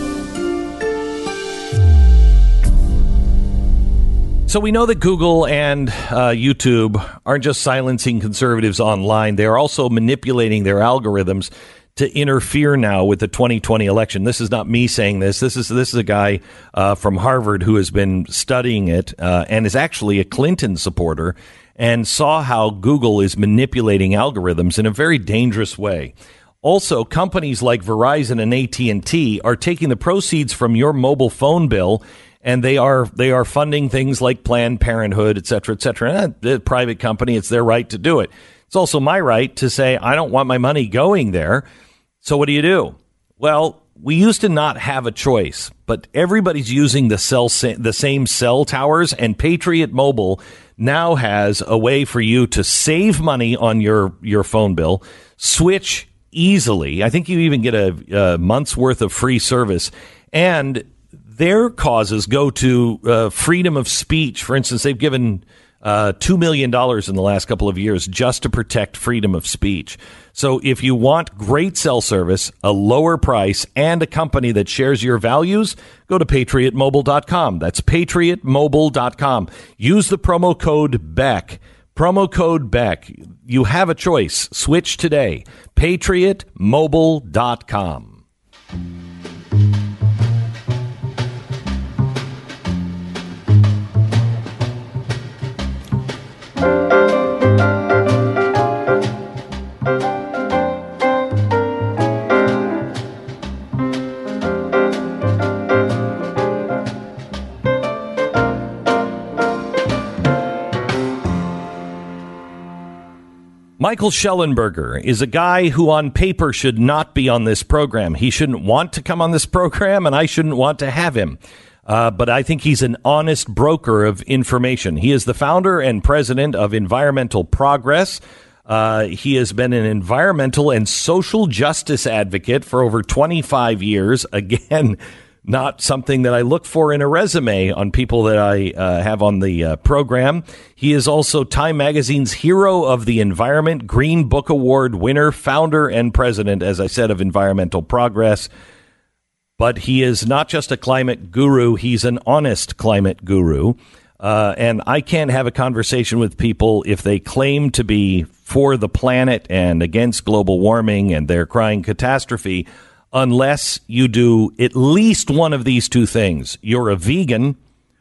So we know that Google and YouTube aren't just silencing conservatives online. They are also manipulating their algorithms to interfere now with the 2020 election. This is not me saying this. This is a guy from Harvard who has been studying it and is actually a Clinton supporter, and saw how Google is manipulating algorithms in a very dangerous way. Also, companies like Verizon and AT&T are taking the proceeds from your mobile phone bill, and they are funding things like Planned Parenthood, et cetera, et cetera. The private company, it's their right to do it. It's also my right to say, I don't want my money going there. So what do? Well, we used to not have a choice, but everybody's using the same cell towers, and Patriot Mobile now has a way for you to save money on your phone bill, switch easily. I think you even get a month's worth of free service, and their causes go to freedom of speech. For instance, they've given $2 million in the last couple of years just to protect freedom of speech. So if you want great cell service, a lower price, and a company that shares your values, go to PatriotMobile.com. That's PatriotMobile.com. Use the promo code BECK. Promo code BECK. You have a choice. Switch today. PatriotMobile.com. Michael Shellenberger is a guy who on paper should not be on this program. He shouldn't want to come on this program, and I shouldn't want to have him. But I think he's an honest broker of information. He is the founder and president of Environmental Progress. He has been an environmental and social justice advocate for over 25 years. Again, not something that I look for in a resume on people that I have on the program. He is also Time Magazine's Hero of the Environment, Green Book Award winner, founder and president, as I said, of Environmental Progress. But he is not just a climate guru. He's an honest climate guru. And I can't have a conversation with people if they claim to be for the planet and against global warming and they're crying catastrophe, unless you do at least one of these two things. You're a vegan,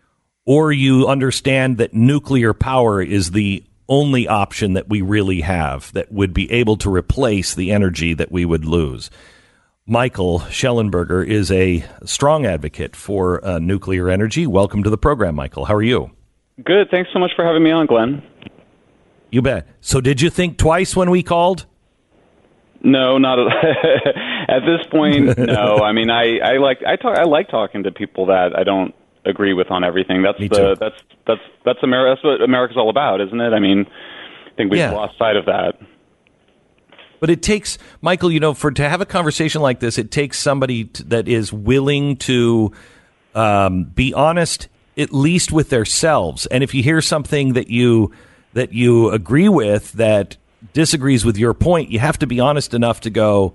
or you understand that nuclear power is the only option that we really have that would be able to replace the energy that we would lose. Michael Shellenberger is a strong advocate for nuclear energy. Welcome to the program, Michael. How are you? Good. Thanks so much for having me on, Glenn. You bet. So did you think twice when we called? No, not at this point. No, I mean, I like talking to people that I don't agree with on everything. That's what America's all about, isn't it? I mean, I think we've lost sight of that. But it takes, Michael, to have a conversation like this, it takes somebody that is willing to be honest, at least with themselves. And if you hear something that you agree with that disagrees with your point, you have to be honest enough to go,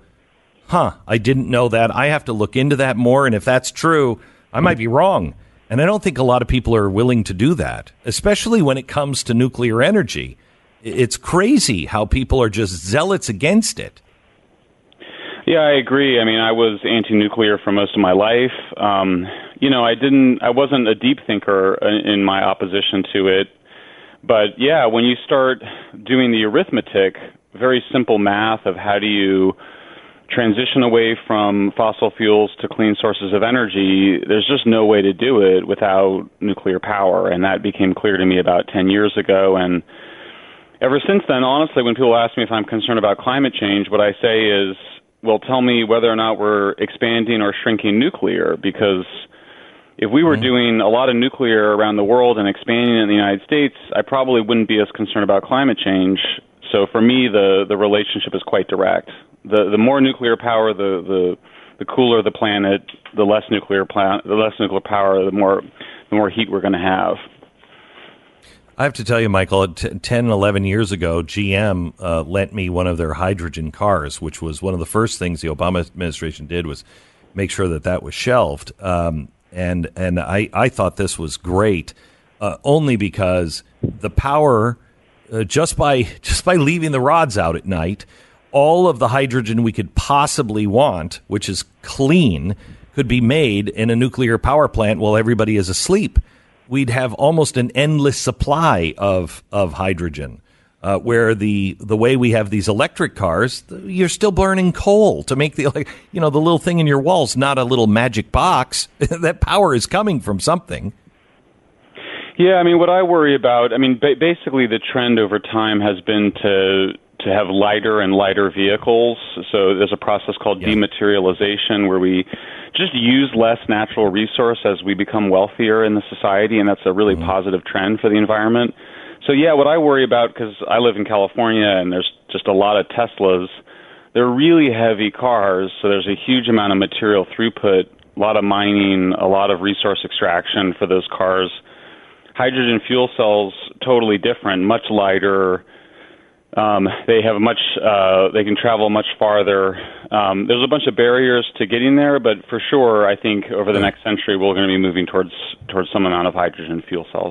I didn't know that. I have to look into that more. And if that's true, I might be wrong. And I don't think a lot of people are willing to do that, especially when it comes to nuclear energy. It's crazy how people are just zealots against it. Yeah, I agree. I mean, I was anti-nuclear for most of my life. I wasn't a deep thinker in my opposition to it. But yeah, when you start doing the arithmetic, very simple math of how do you transition away from fossil fuels to clean sources of energy, there's just no way to do it without nuclear power. And that became clear to me about 10 years ago. And ever since then, honestly, when people ask me if I'm concerned about climate change, what I say is, well, tell me whether or not we're expanding or shrinking nuclear, because if we were doing a lot of nuclear around the world and expanding in the United States, I probably wouldn't be as concerned about climate change. So for me, the relationship is quite direct. The more nuclear power, the cooler the planet. The less nuclear power, the more heat we're going to have. I have to tell you, Michael, 10, 11 years ago, GM lent me one of their hydrogen cars, which was one of the first things the Obama administration did was make sure that was shelved. And I thought this was great, only because the power, just by leaving the rods out at night, all of the hydrogen we could possibly want, which is clean, could be made in a nuclear power plant while everybody is asleep. We'd have almost an endless supply of hydrogen, where the way we have these electric cars, you're still burning coal to make the little thing in your wall's not a little magic box. That power is coming from something. Yeah, I mean, what I worry about, basically the trend over time has been to have lighter and lighter vehicles. So there's a process called dematerialization, where we just use less natural resource as we become wealthier in the society, and that's a really positive trend for the environment. So yeah, what I worry about, because I live in California and there's just a lot of Teslas, they're really heavy cars, so there's a huge amount of material throughput, a lot of mining, a lot of resource extraction for those cars. Hydrogen fuel cells, totally different, much lighter. They can travel much farther. There's a bunch of barriers to getting there, but for sure, I think over the next century, we're going to be moving towards some amount of hydrogen fuel cells.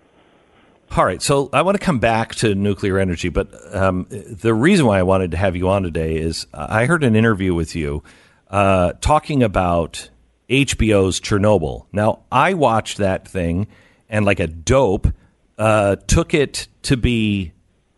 All right, so I want to come back to nuclear energy, but the reason why I wanted to have you on today is I heard an interview with you talking about HBO's Chernobyl. Now, I watched that thing and like a dope took it to be...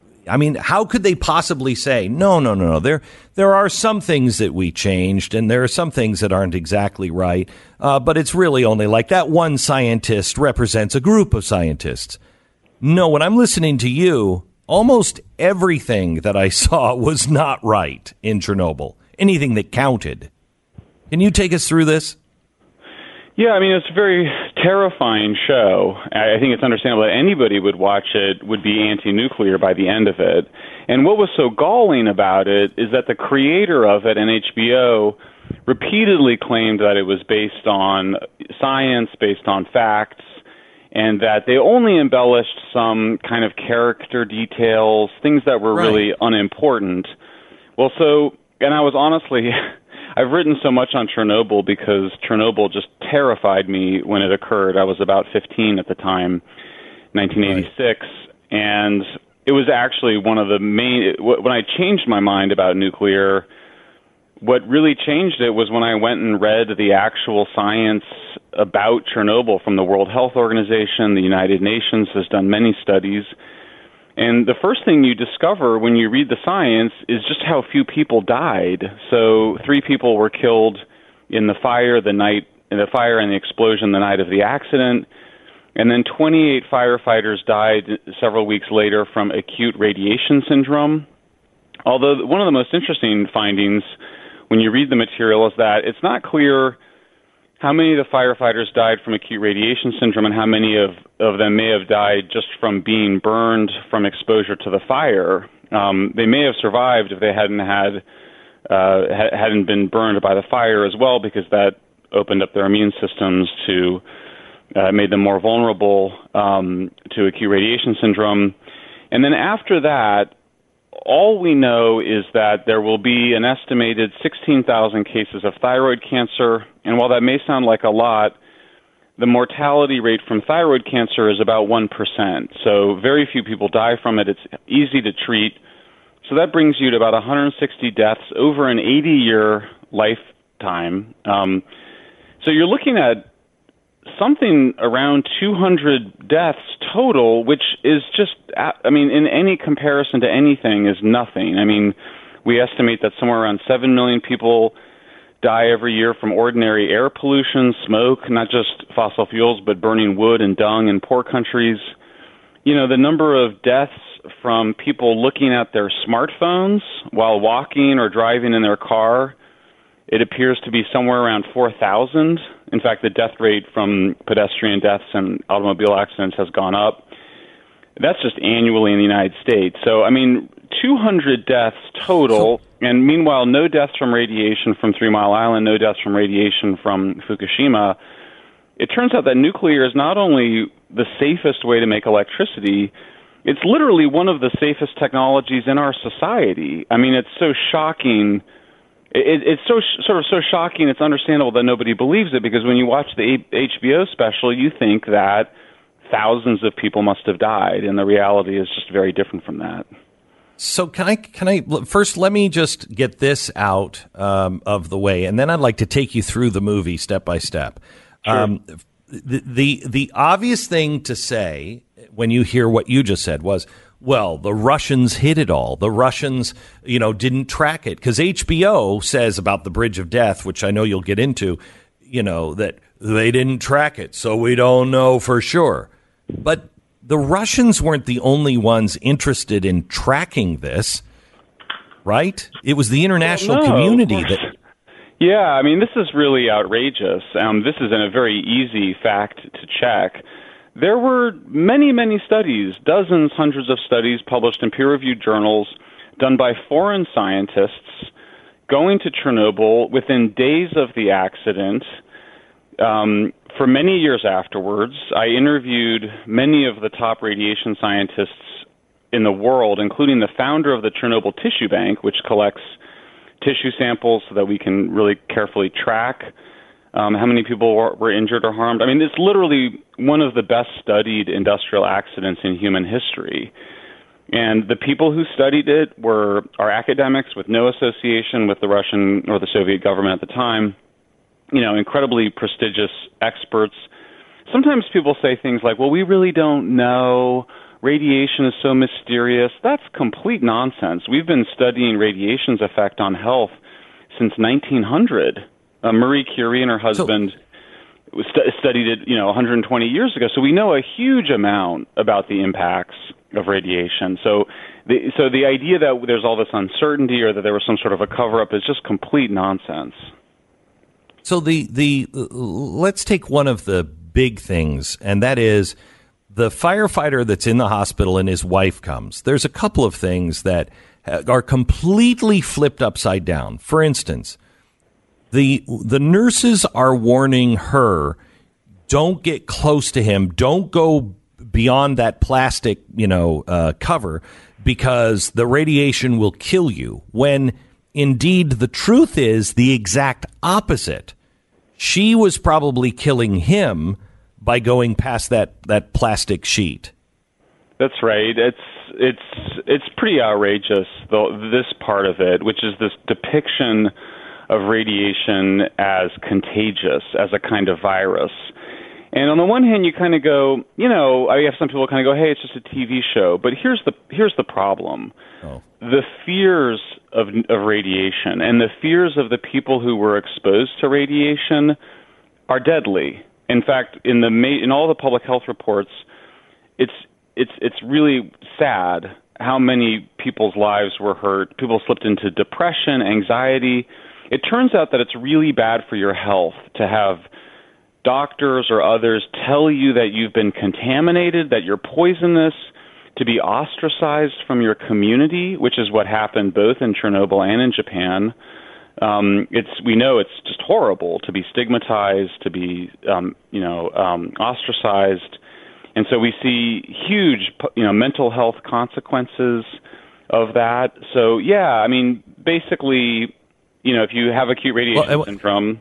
how could they possibly say, no, there are some things that we changed, and there are some things that aren't exactly right, but it's really only like that one scientist represents a group of scientists. No, when I'm listening to you, almost everything that I saw was not right in Chernobyl, anything that counted. Can you take us through this? Yeah, it's a very terrifying show. I think it's understandable that anybody would watch it would be anti-nuclear by the end of it. And what was so galling about it is that the creator of it, HBO, repeatedly claimed that it was based on science, based on facts, and that they only embellished some kind of character details, things that were really unimportant. Well, and I was honestly... I've written so much on Chernobyl because Chernobyl just terrified me when it occurred. I was about 15 at the time, 1986, and it was actually one of the main... When I changed my mind about nuclear, what really changed it was when I went and read the actual science about Chernobyl from the World Health Organization. The United Nations has done many studies. And the first thing you discover when you read the science is just how few people died. So 3 people were killed in the fire and the explosion the night of the accident. And then 28 firefighters died several weeks later from acute radiation syndrome. Although one of the most interesting findings when you read the material is that it's not clear how many of the firefighters died from acute radiation syndrome and how many of them may have died just from being burned from exposure to the fire. They may have survived if they hadn't been burned by the fire as well, because that opened up their immune systems to made them more vulnerable to acute radiation syndrome. And then after that, all we know is that there will be an estimated 16,000 cases of thyroid cancer, and while that may sound like a lot, the mortality rate from thyroid cancer is about 1%. So very few people die from it. It's easy to treat. So that brings you to about 160 deaths over an 80-year lifetime. So you're looking at something around 200 deaths total, which is just, in any comparison to anything, is nothing. We estimate that somewhere around 7 million people die every year from ordinary air pollution, smoke, not just fossil fuels, but burning wood and dung in poor countries. The number of deaths from people looking at their smartphones while walking or driving in their car, it appears to be somewhere around 4,000. In fact, the death rate from pedestrian deaths and automobile accidents has gone up. That's just annually in the United States. So, 200 deaths total, and meanwhile, no deaths from radiation from 3 Mile Island, no deaths from radiation from Fukushima. It turns out that nuclear is not only the safest way to make electricity, it's literally one of the safest technologies in our society. It's so shocking. It's so shocking, it's understandable that nobody believes it, because when you watch the HBO special, you think that thousands of people must have died, and the reality is just very different from that. So can I first, let me just get this out of the way, and then I'd like to take you through the movie step by step. Sure. The obvious thing to say when you hear what you just said was, well, the Russians hid it all. The Russians, didn't track it, because HBO says about the Bridge of Death, which I know you'll get into, that they didn't track it, so we don't know for sure. But the Russians weren't the only ones interested in tracking this, right? It was the international community that... Yeah, this is really outrageous. This is a very easy fact to check. There were many, many studies, dozens, hundreds of studies published in peer-reviewed journals done by foreign scientists going to Chernobyl within days of the accident. For many years afterwards, I interviewed many of the top radiation scientists in the world, including the founder of the Chernobyl Tissue Bank, which collects tissue samples so that we can really carefully track how many people were injured or harmed. It's literally one of the best studied industrial accidents in human history. And the people who studied it are academics with no association with the Russian or the Soviet government at the time, incredibly prestigious experts. Sometimes people say things like, well, we really don't know. Radiation is so mysterious. That's complete nonsense. We've been studying radiation's effect on health since 1900. Marie Curie and her husband studied it, 120 years ago. So we know a huge amount about the impacts of radiation. So the idea that there's all this uncertainty or that there was some sort of a cover-up is just complete nonsense. So let's take one of the big things, and that is the firefighter that's in the hospital and his wife comes. There's a couple of things that are completely flipped upside down. For instance, the nurses are warning her, don't get close to him, don't go beyond that plastic, cover, because the radiation will kill you. When indeed the truth is the exact opposite. She was probably killing him by going past that plastic sheet. That's right. It's pretty outrageous, though, this part of it, which is this depiction of radiation as contagious, as a kind of virus. And on the one hand, you kind of go, I have some people kind of go, hey, it's just a TV show. But here's the problem. Oh. The fears of radiation and the fears of the people who were exposed to radiation are deadly. In fact, in all the public health reports, it's really sad how many people's lives were hurt. People slipped into depression, anxiety. It turns out that it's really bad for your health to have doctors or others tell you that you've been contaminated, that you're poisonous, to be ostracized from your community, which is what happened both in Chernobyl and in Japan. We know it's just horrible to be stigmatized, to be ostracized, and so we see huge mental health consequences of that. So basically, if you have acute radiation syndrome,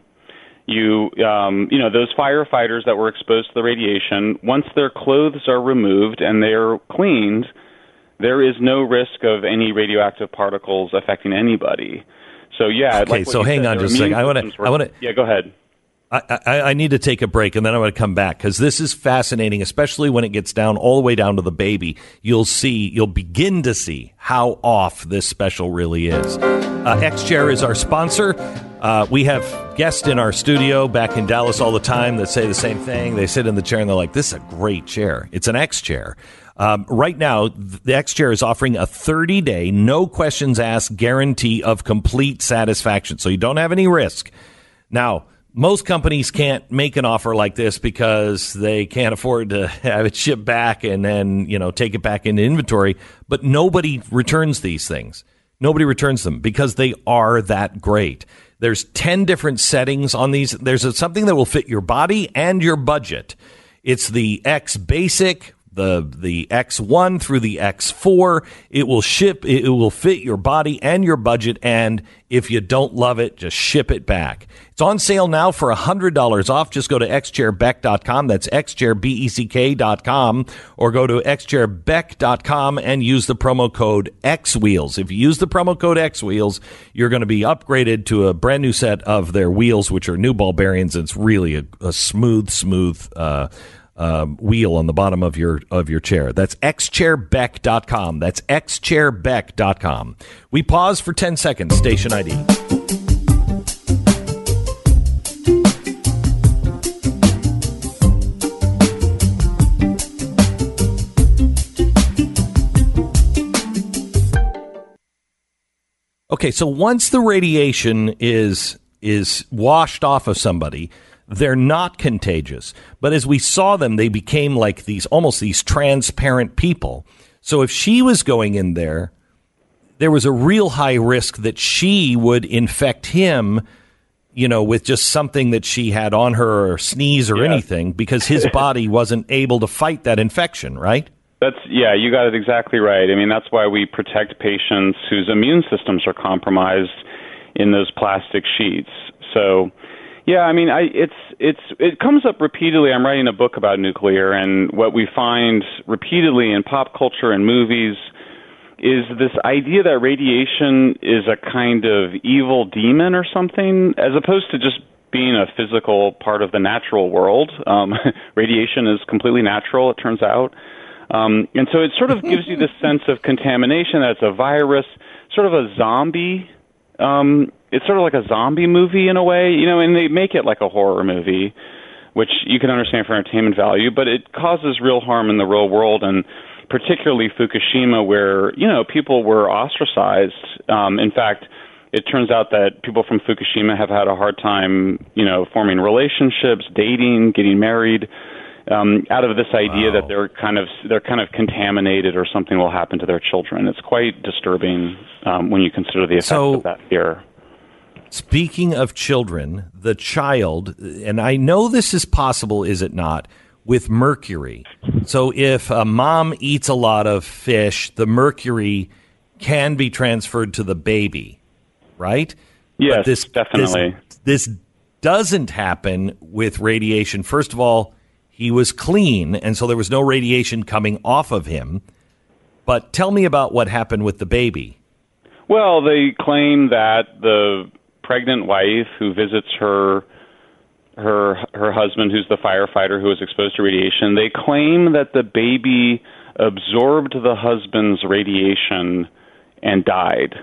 those firefighters that were exposed to the radiation, once their clothes are removed and they're cleaned, there is no risk of any radioactive particles affecting anybody. So okay. So hang on just a second. I want to. Yeah, go ahead. I need to take a break, and then I'm going to come back because this is fascinating, especially when it gets down all the way down to the baby. You'll begin to see how off this special really is. X-Chair is our sponsor. We have guests in our studio back in Dallas all the time that say the same thing. They sit in the chair and they're like, this is a great chair. It's an X-Chair. Right now, the X-Chair is offering a 30-day, no questions asked guarantee of complete satisfaction. So you don't have any risk. Now, most companies can't make an offer like this because they can't afford to have it shipped back and then, take it back into inventory. But nobody returns these things. Nobody returns them because they are that great. There's 10 different settings on these. There's something that will fit your body and your budget. It's the X Basic, the X1 through the X4. It will ship. It will fit your body and your budget. And if you don't love it, just ship it back. It's on sale now for $100 off. Just go to xchairbeck.com. That's xchairbeck.com, or go to xchairbeck.com and use the promo code XWheels. If you use the promo code XWheels, you're going to be upgraded to a brand new set of their wheels, which are new ball bearings. It's really a smooth wheel on the bottom of your chair. That's xchairbeck.com. That's xchairbeck.com. We pause for 10 seconds. Station ID. Okay, so once the radiation is washed off of somebody, they're not contagious. But as we saw them, they became like almost these transparent people. So if she was going in there, there was a real high risk that she would infect him, with just something that she had on her or sneeze or anything, because his body wasn't able to fight that infection, right? You got it exactly right. I mean, that's why we protect patients whose immune systems are compromised in those plastic sheets. So, yeah, I mean, it comes up repeatedly. I'm writing a book about nuclear, and what we find repeatedly in pop culture and movies is this idea that radiation is a kind of evil demon or something, as opposed to just being a physical part of the natural world. Radiation is completely natural, it turns out. And so it sort of gives you this sense of contamination, that it's a virus, sort of a zombie. It's sort of like a zombie movie in a way, and they make it like a horror movie, which you can understand for entertainment value, but it causes real harm in the real world, and particularly Fukushima, where, people were ostracized. In fact, it turns out that people from Fukushima have had a hard time, forming relationships, dating, getting married, out of this idea that they're kind of contaminated or something will happen to their children. It's quite disturbing when you consider the effects of that fear. Speaking of children, the child, and I know this is possible, is it not, with mercury. So if a mom eats a lot of fish, the mercury can be transferred to the baby, right? Yes, definitely. This doesn't happen with radiation. First of all, he was clean, and so there was no radiation coming off of him. But tell me about what happened with the baby. Well, they claim that the pregnant wife who visits her husband, who's the firefighter who was exposed to radiation, they claim that the baby absorbed the husband's radiation and died.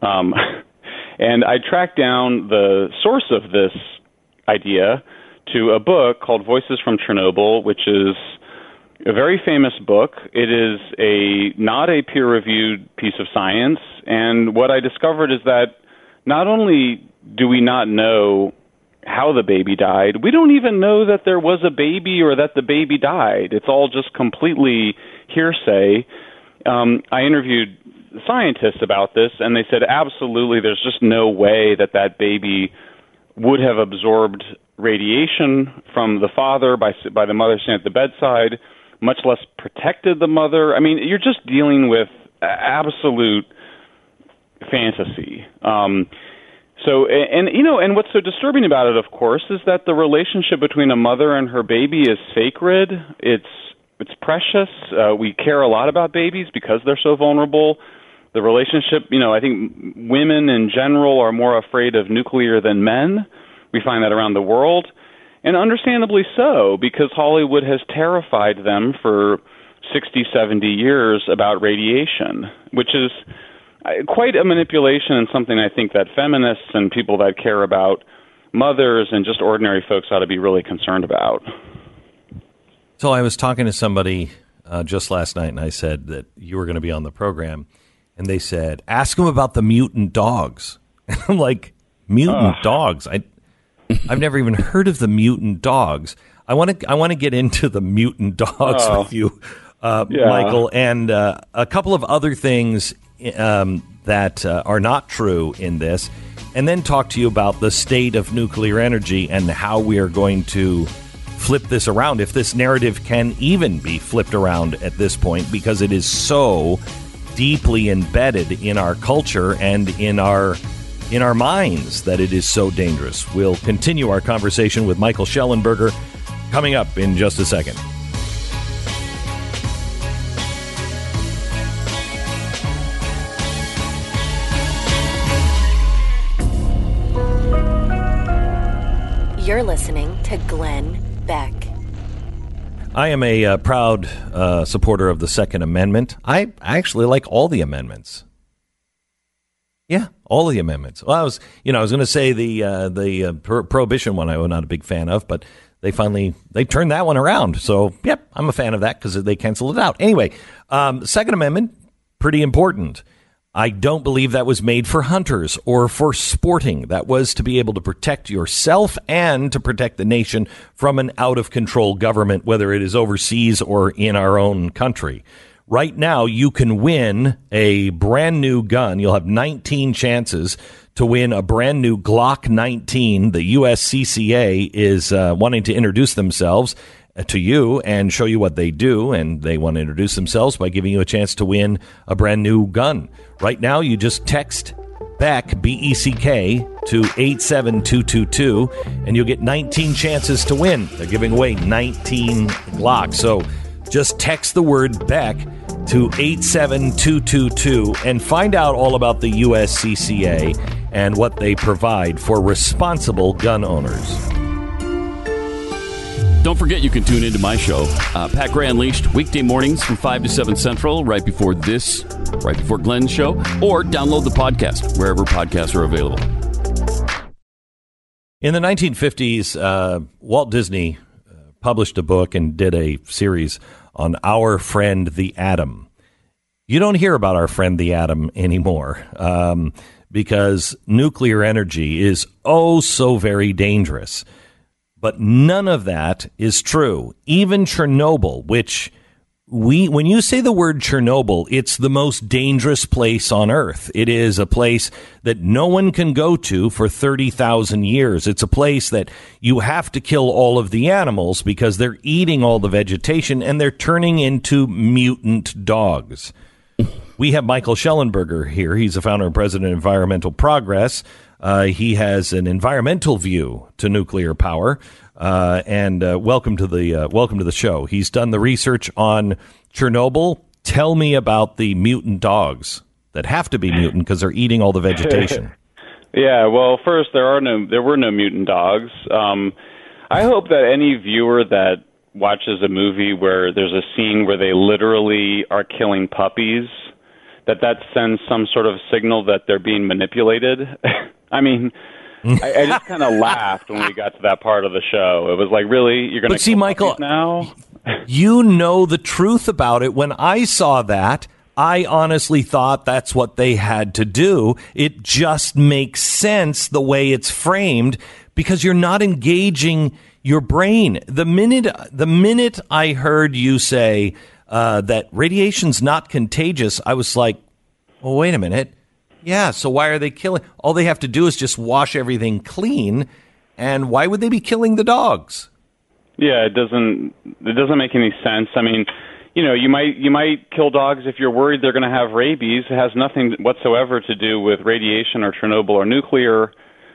And I tracked down the source of this idea to a book called Voices from Chernobyl, which is a very famous book. It is not a peer-reviewed piece of science, and what I discovered is that not only do we not know how the baby died, we don't even know that there was a baby or that the baby died. It's all just completely hearsay. I interviewed scientists about this, and they said absolutely there's just no way that that baby would have absorbed radiation from the father by the mother sitting at the bedside, much less protected the mother. I mean, you're just dealing with absolute fantasy. And what's so disturbing about it, of course, is that the relationship between a mother and her baby is sacred. It's precious. We care a lot about babies because they're so vulnerable. The relationship, I think women in general are more afraid of nuclear than men. We find that around the world. And understandably so, because Hollywood has terrified them for 60, 70 years about radiation, which is quite a manipulation and something I think that feminists and people that care about mothers and just ordinary folks ought to be really concerned about. So I was talking to somebody just last night, and I said that you were going to be on the program, and they said, ask them about the mutant dogs. And I'm like, mutant dogs? I've never even heard of the mutant dogs. I want to get into the mutant dogs with you, Michael, and a couple of other things that are not true in this, and then talk to you about the state of nuclear energy and how we are going to flip this around, if this narrative can even be flipped around at this point, because it is so deeply embedded in our culture and in our minds that it is so dangerous. We'll continue our conversation with Michael Shellenberger coming up in just a second. You're listening to Glenn Beck. I am a proud supporter of the Second Amendment. I actually like all the amendments. Yeah, all the amendments. Well, I was going to say the prohibition one I was not a big fan of, but they turned that one around. So, yep, I'm a fan of that because they canceled it out. Anyway, Second Amendment, pretty important. I don't believe that was made for hunters or for sporting. That was to be able to protect yourself and to protect the nation from an out-of-control government, whether it is overseas or in our own country. Right now, you can win a brand new gun. You'll have 19 chances to win a brand new Glock 19. The USCCA is wanting to introduce themselves to you and show you what they do, and they want to introduce themselves by giving you a chance to win a brand new gun. Right now, you just text BECK, B-E-C-K, to 87222, and you'll get 19 chances to win. They're giving away 19 Glocks. So just text the word BECK to 87222 and find out all about the USCCA and what they provide for responsible gun owners. Don't forget you can tune into my show, Pat Gray Unleashed, weekday mornings from 5 to 7 Central, right before Glenn's show, or download the podcast wherever podcasts are available. In the 1950s, Walt Disney published a book and did a series on our friend the atom. You don't hear about our friend the atom anymore because nuclear energy is so very dangerous. But none of that is true. Even Chernobyl, which when you say the word Chernobyl, it's the most dangerous place on Earth. It is a place that no one can go to for 30,000 years. It's a place that you have to kill all of the animals because they're eating all the vegetation and they're turning into mutant dogs. We have Michael Shellenberger here. He's the founder and president of Environmental Progress. He has an environmental view to nuclear power, and welcome to the show. He's done the research on Chernobyl. Tell me about the mutant dogs that have to be mutant because they're eating all the vegetation. Yeah, well, first there were no mutant dogs. I hope that any viewer that watches a movie where there's a scene where they literally are killing puppies, that sends some sort of signal that they're being manipulated. I mean, I just kind of laughed when we got to that part of the show. It was like, really? You're going to see, Michael, now? You know the truth about it. When I saw that, I honestly thought that's what they had to do. It just makes sense the way it's framed because you're not engaging your brain. The minute I heard you say that radiation's not contagious, I was like, well, wait a minute. Yeah, so why are they killing? All they have to do is just wash everything clean, and why would they be killing the dogs? Yeah, it doesn't make any sense. I mean, you might kill dogs if you're worried they're going to have rabies. It has nothing whatsoever to do with radiation or Chernobyl or nuclear.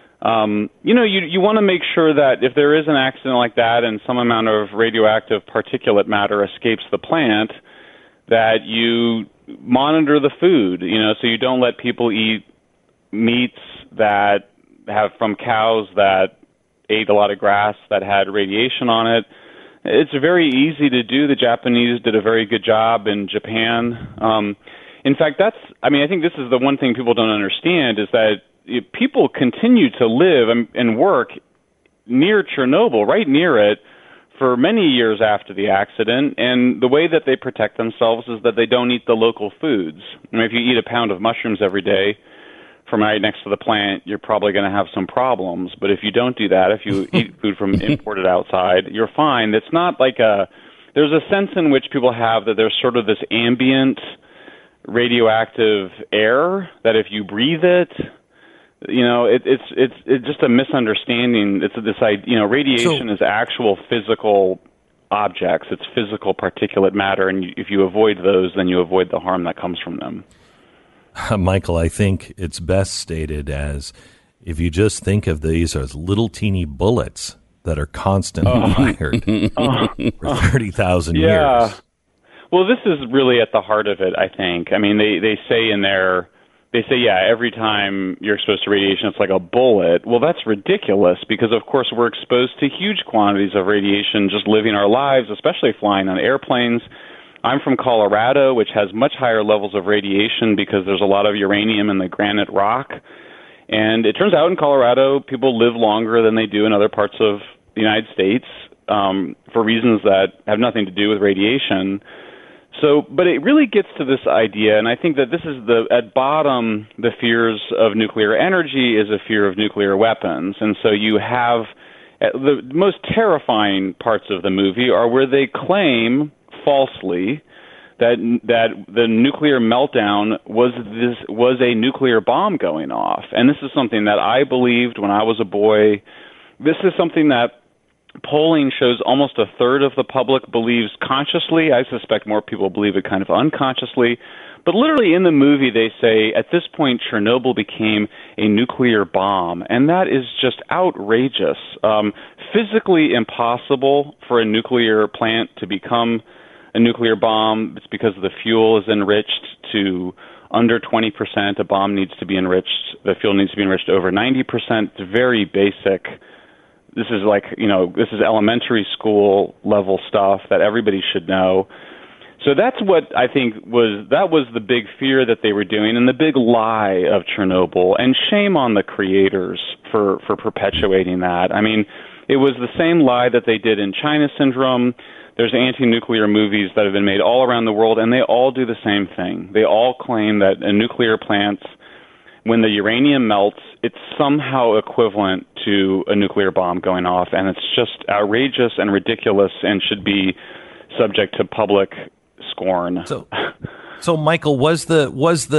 You want to make sure that if there is an accident like that and some amount of radioactive particulate matter escapes the plant, that you monitor the food, so you don't let people eat meats that have from cows that ate a lot of grass that had radiation on it. It's very easy to do. The Japanese did a very good job in Japan. In fact, I think this is the one thing people don't understand is that people continue to live and work near Chernobyl, right near it, for many years after the accident. And the way that they protect themselves is that they don't eat the local foods. I mean, if you eat a pound of mushrooms every day from right next to the plant, you're probably going to have some problems. But if you don't do that, if you eat food from imported outside, you're fine. It's not like there's a sense in which people have that there's sort of this ambient radioactive air that if you breathe it, it's just a misunderstanding. It's this idea, radiation is actual physical objects. It's physical particulate matter, and if you avoid those, then you avoid the harm that comes from them. Michael, I think it's best stated as if you just think of these as little teeny bullets that are constantly fired for 30,000 years. Well, this is really at the heart of it, I think. I mean, they say every time you're exposed to radiation, it's like a bullet. Well, that's ridiculous because, of course, we're exposed to huge quantities of radiation just living our lives, especially flying on airplanes. I'm from Colorado, which has much higher levels of radiation because there's a lot of uranium in the granite rock. And it turns out in Colorado, people live longer than they do in other parts of the United States for reasons that have nothing to do with radiation. So, but it really gets to this idea, and I think that this is at bottom, the fears of nuclear energy is a fear of nuclear weapons. And so you have the most terrifying parts of the movie are where they claim falsely that the nuclear meltdown was a nuclear bomb going off. And this is something that I believed when I was a boy. This is something that polling shows almost a third of the public believes consciously. I suspect more people believe it kind of unconsciously. But literally in the movie, they say, at this point, Chernobyl became a nuclear bomb. And that is just outrageous. Physically impossible for a nuclear plant to become a nuclear bomb. It's because the fuel is enriched to under 20%. A bomb needs to be enriched. The fuel needs to be enriched over 90%. It's very basic. This is this is elementary school level stuff that everybody should know. So that's what I think was the big fear that they were doing and the big lie of Chernobyl. And shame on the creators for perpetuating that. I mean, it was the same lie that they did in China Syndrome. There's anti-nuclear movies that have been made all around the world, and they all do the same thing. They all claim that a nuclear plant, when the uranium melts, it's somehow equivalent to a nuclear bomb going off, and it's just outrageous and ridiculous and should be subject to public scorn. So Michael, was the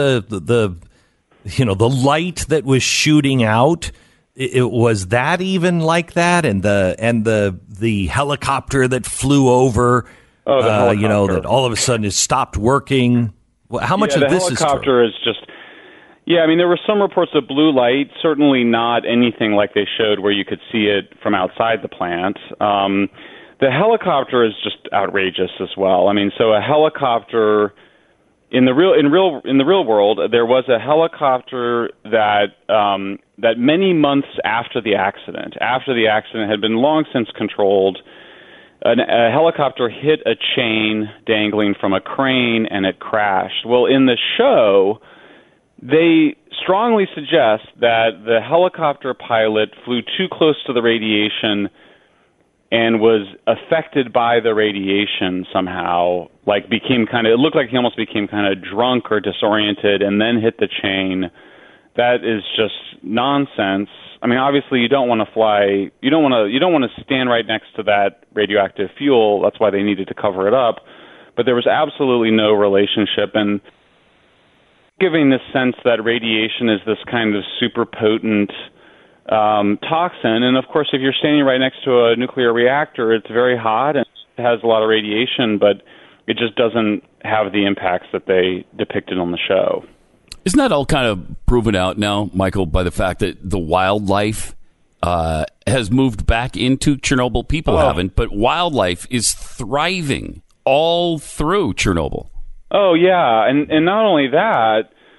light that was shooting out, was that even like that, and the helicopter that flew over, that all of a sudden it stopped working? How much of this is true? The helicopter is just. Yeah, I mean, there were some reports of blue light, certainly not anything like they showed where you could see it from outside the plant. The helicopter is just outrageous as well. I mean, so a helicopter in the real world, there was a helicopter that many months after the accident had been long since controlled, a helicopter hit a chain dangling from a crane and it crashed. Well, in the show, they strongly suggest that the helicopter pilot flew too close to the radiation and was affected by the radiation somehow, it looked like he almost became kind of drunk or disoriented and then hit the chain. That is just nonsense. I mean, obviously you don't want to fly, you don't want to stand right next to that radioactive fuel. That's why they needed to cover it up. But there was absolutely no relationship, and giving this sense that radiation is this kind of super potent toxin. And of course, if you're standing right next to a nuclear reactor, it's very hot and it has a lot of radiation, but it just doesn't have the impacts that they depicted on the show. Isn't that all kind of proven out now, Michael, by the fact that the wildlife has moved back into Chernobyl? People haven't, but wildlife is thriving all through Chernobyl. Oh, yeah. And not only that,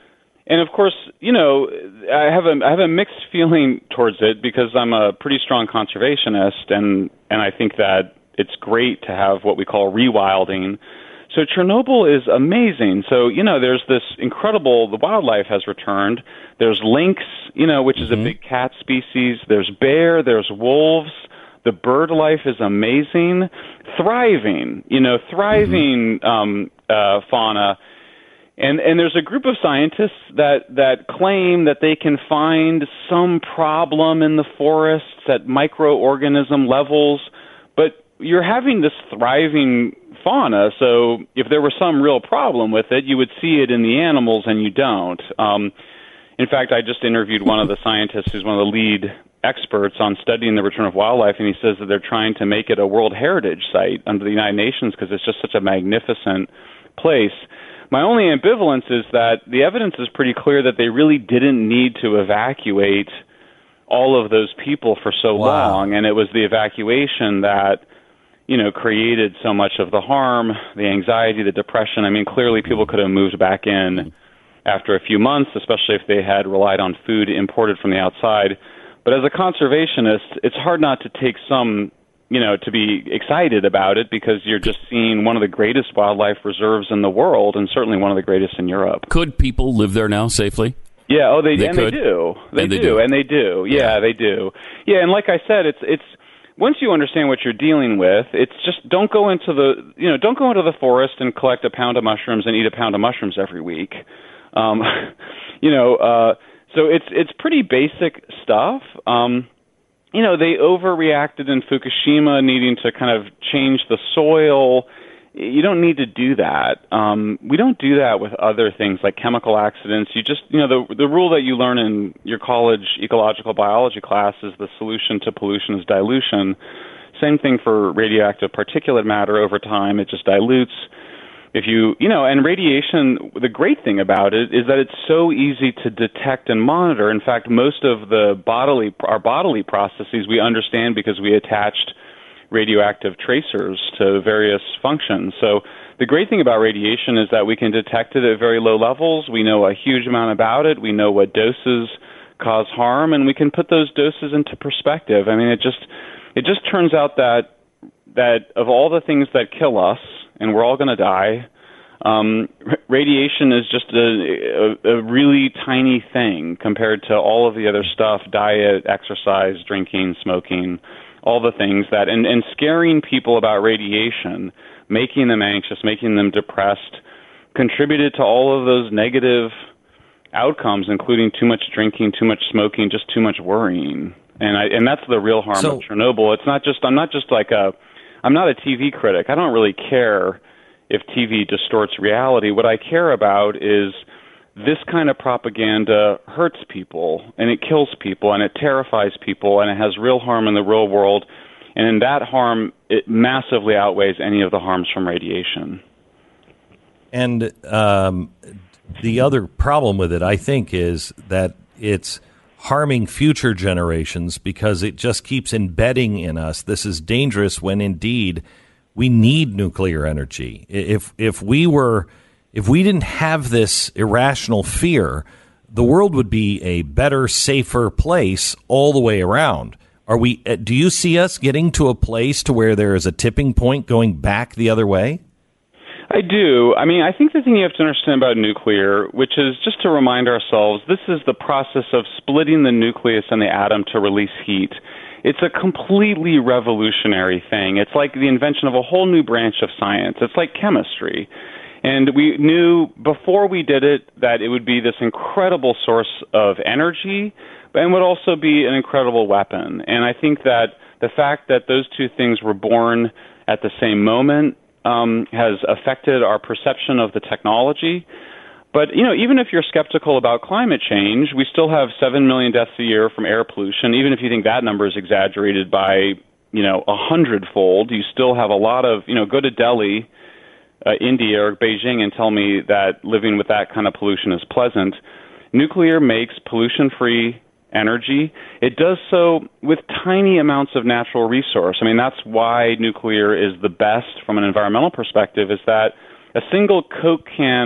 And of course, I have a mixed feeling towards it because I'm a pretty strong conservationist, and I think that it's great to have what we call rewilding. So Chernobyl is amazing. So, there's this incredible, the wildlife has returned. There's lynx, which is a big cat species. There's bear, there's wolves. The bird life is amazing. Thriving fauna. And there's a group of scientists that claim that they can find some problem in the forests at microorganism levels, but you're having this thriving fauna, so if there were some real problem with it, you would see it in the animals, and you don't. In fact, I just interviewed one of the scientists who's one of the lead experts on studying the return of wildlife, and he says that they're trying to make it a World Heritage Site under the United Nations because it's just such a magnificent place. My only ambivalence is that the evidence is pretty clear that they really didn't need to evacuate all of those people for so long, and it was the evacuation that created so much of the harm, the anxiety, the depression. I mean, clearly people could have moved back in after a few months, especially if they had relied on food imported from the outside. But as a conservationist, it's hard not to take some, to be excited about it because you're just seeing one of the greatest wildlife reserves in the world and certainly one of the greatest in Europe. Could people live there now safely? Yeah, they do. They do. Yeah, they do. Yeah, and like I said, it's once you understand what you're dealing with, it's just don't go into the forest and collect a pound of mushrooms and eat a pound of mushrooms every week. So it's pretty basic stuff. They overreacted in Fukushima, needing to kind of change the soil. You don't need to do that. We don't do that with other things like chemical accidents. You just, the rule that you learn in your college ecological biology class is the solution to pollution is dilution. Same thing for radioactive particulate matter over time. It just dilutes. And radiation, the great thing about it is that it's so easy to detect and monitor. In fact, most of our bodily processes we understand because we attached radioactive tracers to various functions. So the great thing about radiation is that we can detect it at very low levels. We know a huge amount about it. We know what doses cause harm, and we can put those doses into perspective. I mean, it just turns out that of all the things that kill us, and we're all going to die, radiation is just a really tiny thing compared to all of the other stuff, diet, exercise, drinking, smoking, all the things that, and scaring people about radiation, making them anxious, making them depressed, contributed to all of those negative outcomes, including too much drinking, too much smoking, just too much worrying. And that's the real harm of Chernobyl. I'm not a TV critic. I don't really care if TV distorts reality. What I care about is this kind of propaganda hurts people, and it kills people, and it terrifies people, and it has real harm in the real world. And in that harm, it massively outweighs any of the harms from radiation. And the other problem with it, I think, is that it's harming future generations because it just keeps embedding in us. This is dangerous when indeed we need nuclear energy. If we didn't have this irrational fear, the world would be a better, safer place all the way around. Do you see us getting to a place to where there is a tipping point going back the other way? I do. I mean, I think the thing you have to understand about nuclear, which is just to remind ourselves, this is the process of splitting the nucleus and the atom to release heat. It's a completely revolutionary thing. It's like the invention of a whole new branch of science. It's like chemistry. And we knew before we did it that it would be this incredible source of energy, and would also be an incredible weapon. And I think that the fact that those two things were born at the same moment has affected our perception of the technology. But, even if you're skeptical about climate change, we still have 7 million deaths a year from air pollution. Even if you think that number is exaggerated by, 100-fold, you still have a lot of, go to Delhi, India, or Beijing and tell me that living with that kind of pollution is pleasant. Nuclear makes pollution-free energy. It does so with tiny amounts of natural resource. I mean, that's why nuclear is the best from an environmental perspective, is that a single Coke can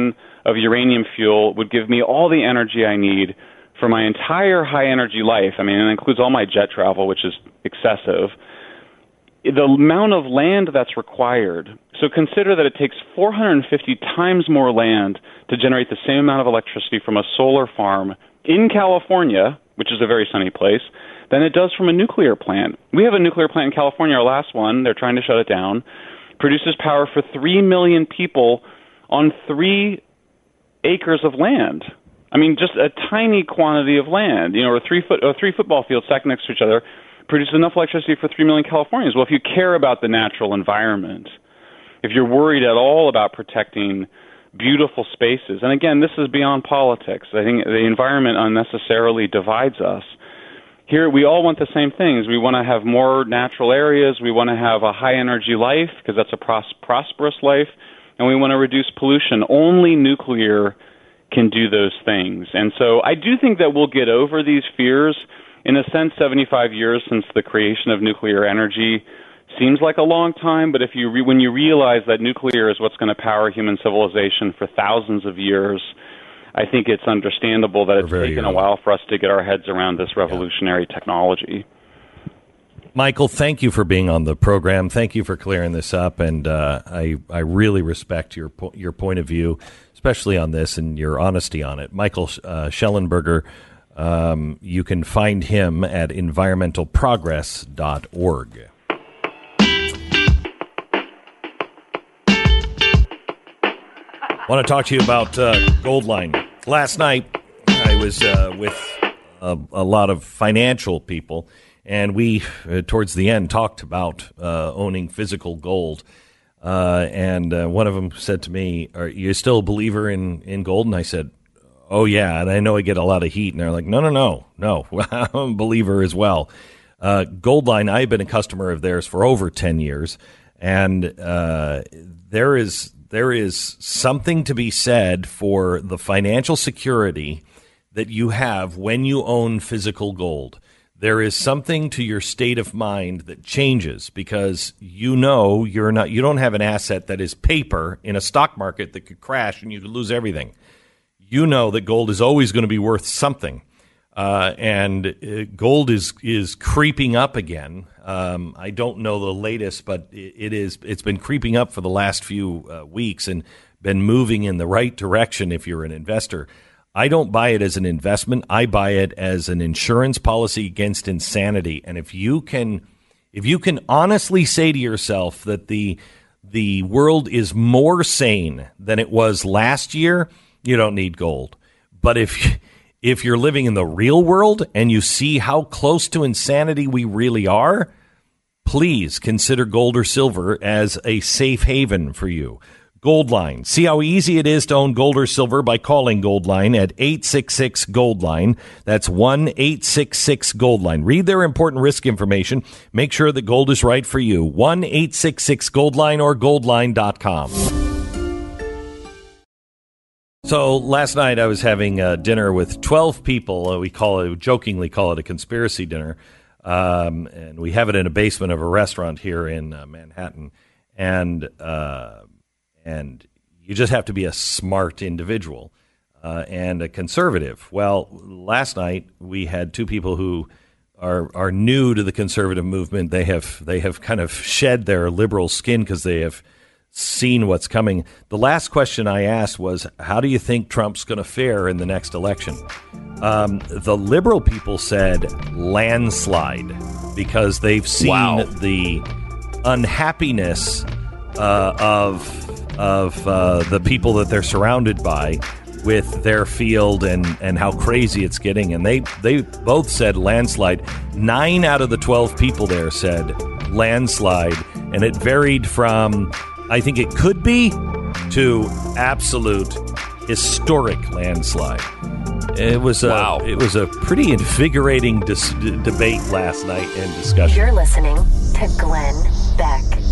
of uranium fuel would give me all the energy I need for my entire high-energy life. I mean, it includes all my jet travel, which is excessive. The amount of land that's required, so consider that it takes 450 times more land to generate the same amount of electricity from a solar farm in California, which is a very sunny place, than it does from a nuclear plant. We have a nuclear plant in California, our last one. They're trying to shut it down. Produces power for 3 million people on 3 acres of land. I mean, just a tiny quantity of land, or 3 football fields stacked next to each other, produces enough electricity for 3 million Californians. Well, if you care about the natural environment, if you're worried at all about protecting beautiful spaces, and again, this is beyond politics. I think the environment unnecessarily divides us. Here, we all want the same things. We want to have more natural areas. We want to have a high-energy life because that's a prosperous life, and we want to reduce pollution. Only nuclear can do those things. And so I do think that we'll get over these fears. In a sense, 75 years since the creation of nuclear energy seems like a long time, but when you realize that nuclear is what's going to power human civilization for thousands of years, I think it's understandable that it's taken a while for us to get our heads around this revolutionary technology. Michael, thank you for being on the program. Thank you for clearing this up, and I really respect your point of view, especially on this and your honesty on it. Michael Shellenberger, you can find him at environmentalprogress.org. I want to talk to you about Goldline. Last night, I was with a lot of financial people, and we, towards the end, talked about owning physical gold. And one of them said to me, "Are you still a believer in gold?" And I said, "Oh, yeah." And I know I get a lot of heat. And they're like, No. I'm a believer as well. Goldline, I've been a customer of theirs for over 10 years. And there is something to be said for the financial security that you have when you own physical gold. There is something to your state of mind that changes because you don't have an asset that is paper in a stock market that could crash and you could lose everything. You know that gold is always going to be worth something. And gold is creeping up again. I don't know the latest, but it's been creeping up for the last few weeks and been moving in the right direction if you're an investor. I don't buy it as an investment. I buy it as an insurance policy against insanity. And if you can honestly say to yourself that the world is more sane than it was last year, you don't need gold. But if you're living in the real world and you see how close to insanity we really are, please consider gold or silver as a safe haven for you. Goldline. See how easy it is to own gold or silver by calling Goldline at 866-GOLDLINE. That's 1-866-GOLDLINE. Read their important risk information. Make sure that gold is right for you. 1-866-GOLDLINE or goldline.com. So last night I was having dinner with 12 people. We jokingly call it a conspiracy dinner. And we have it in a basement of a restaurant here in Manhattan. And you just have to be a smart individual and a conservative. Well, last night we had 2 people who are new to the conservative movement. They have kind of shed their liberal skin because they have seen what's coming. The last question I asked was, how do you think Trump's going to fare in the next election? The liberal people said landslide because they've seen the unhappiness of the people that they're surrounded by with their field and how crazy it's getting. And they both said landslide. 9 out of the 12 people there said landslide. And it varied from, I think it could be, to absolute historic landslide. It was a pretty invigorating debate last night and discussion. You're listening to Glenn Beck.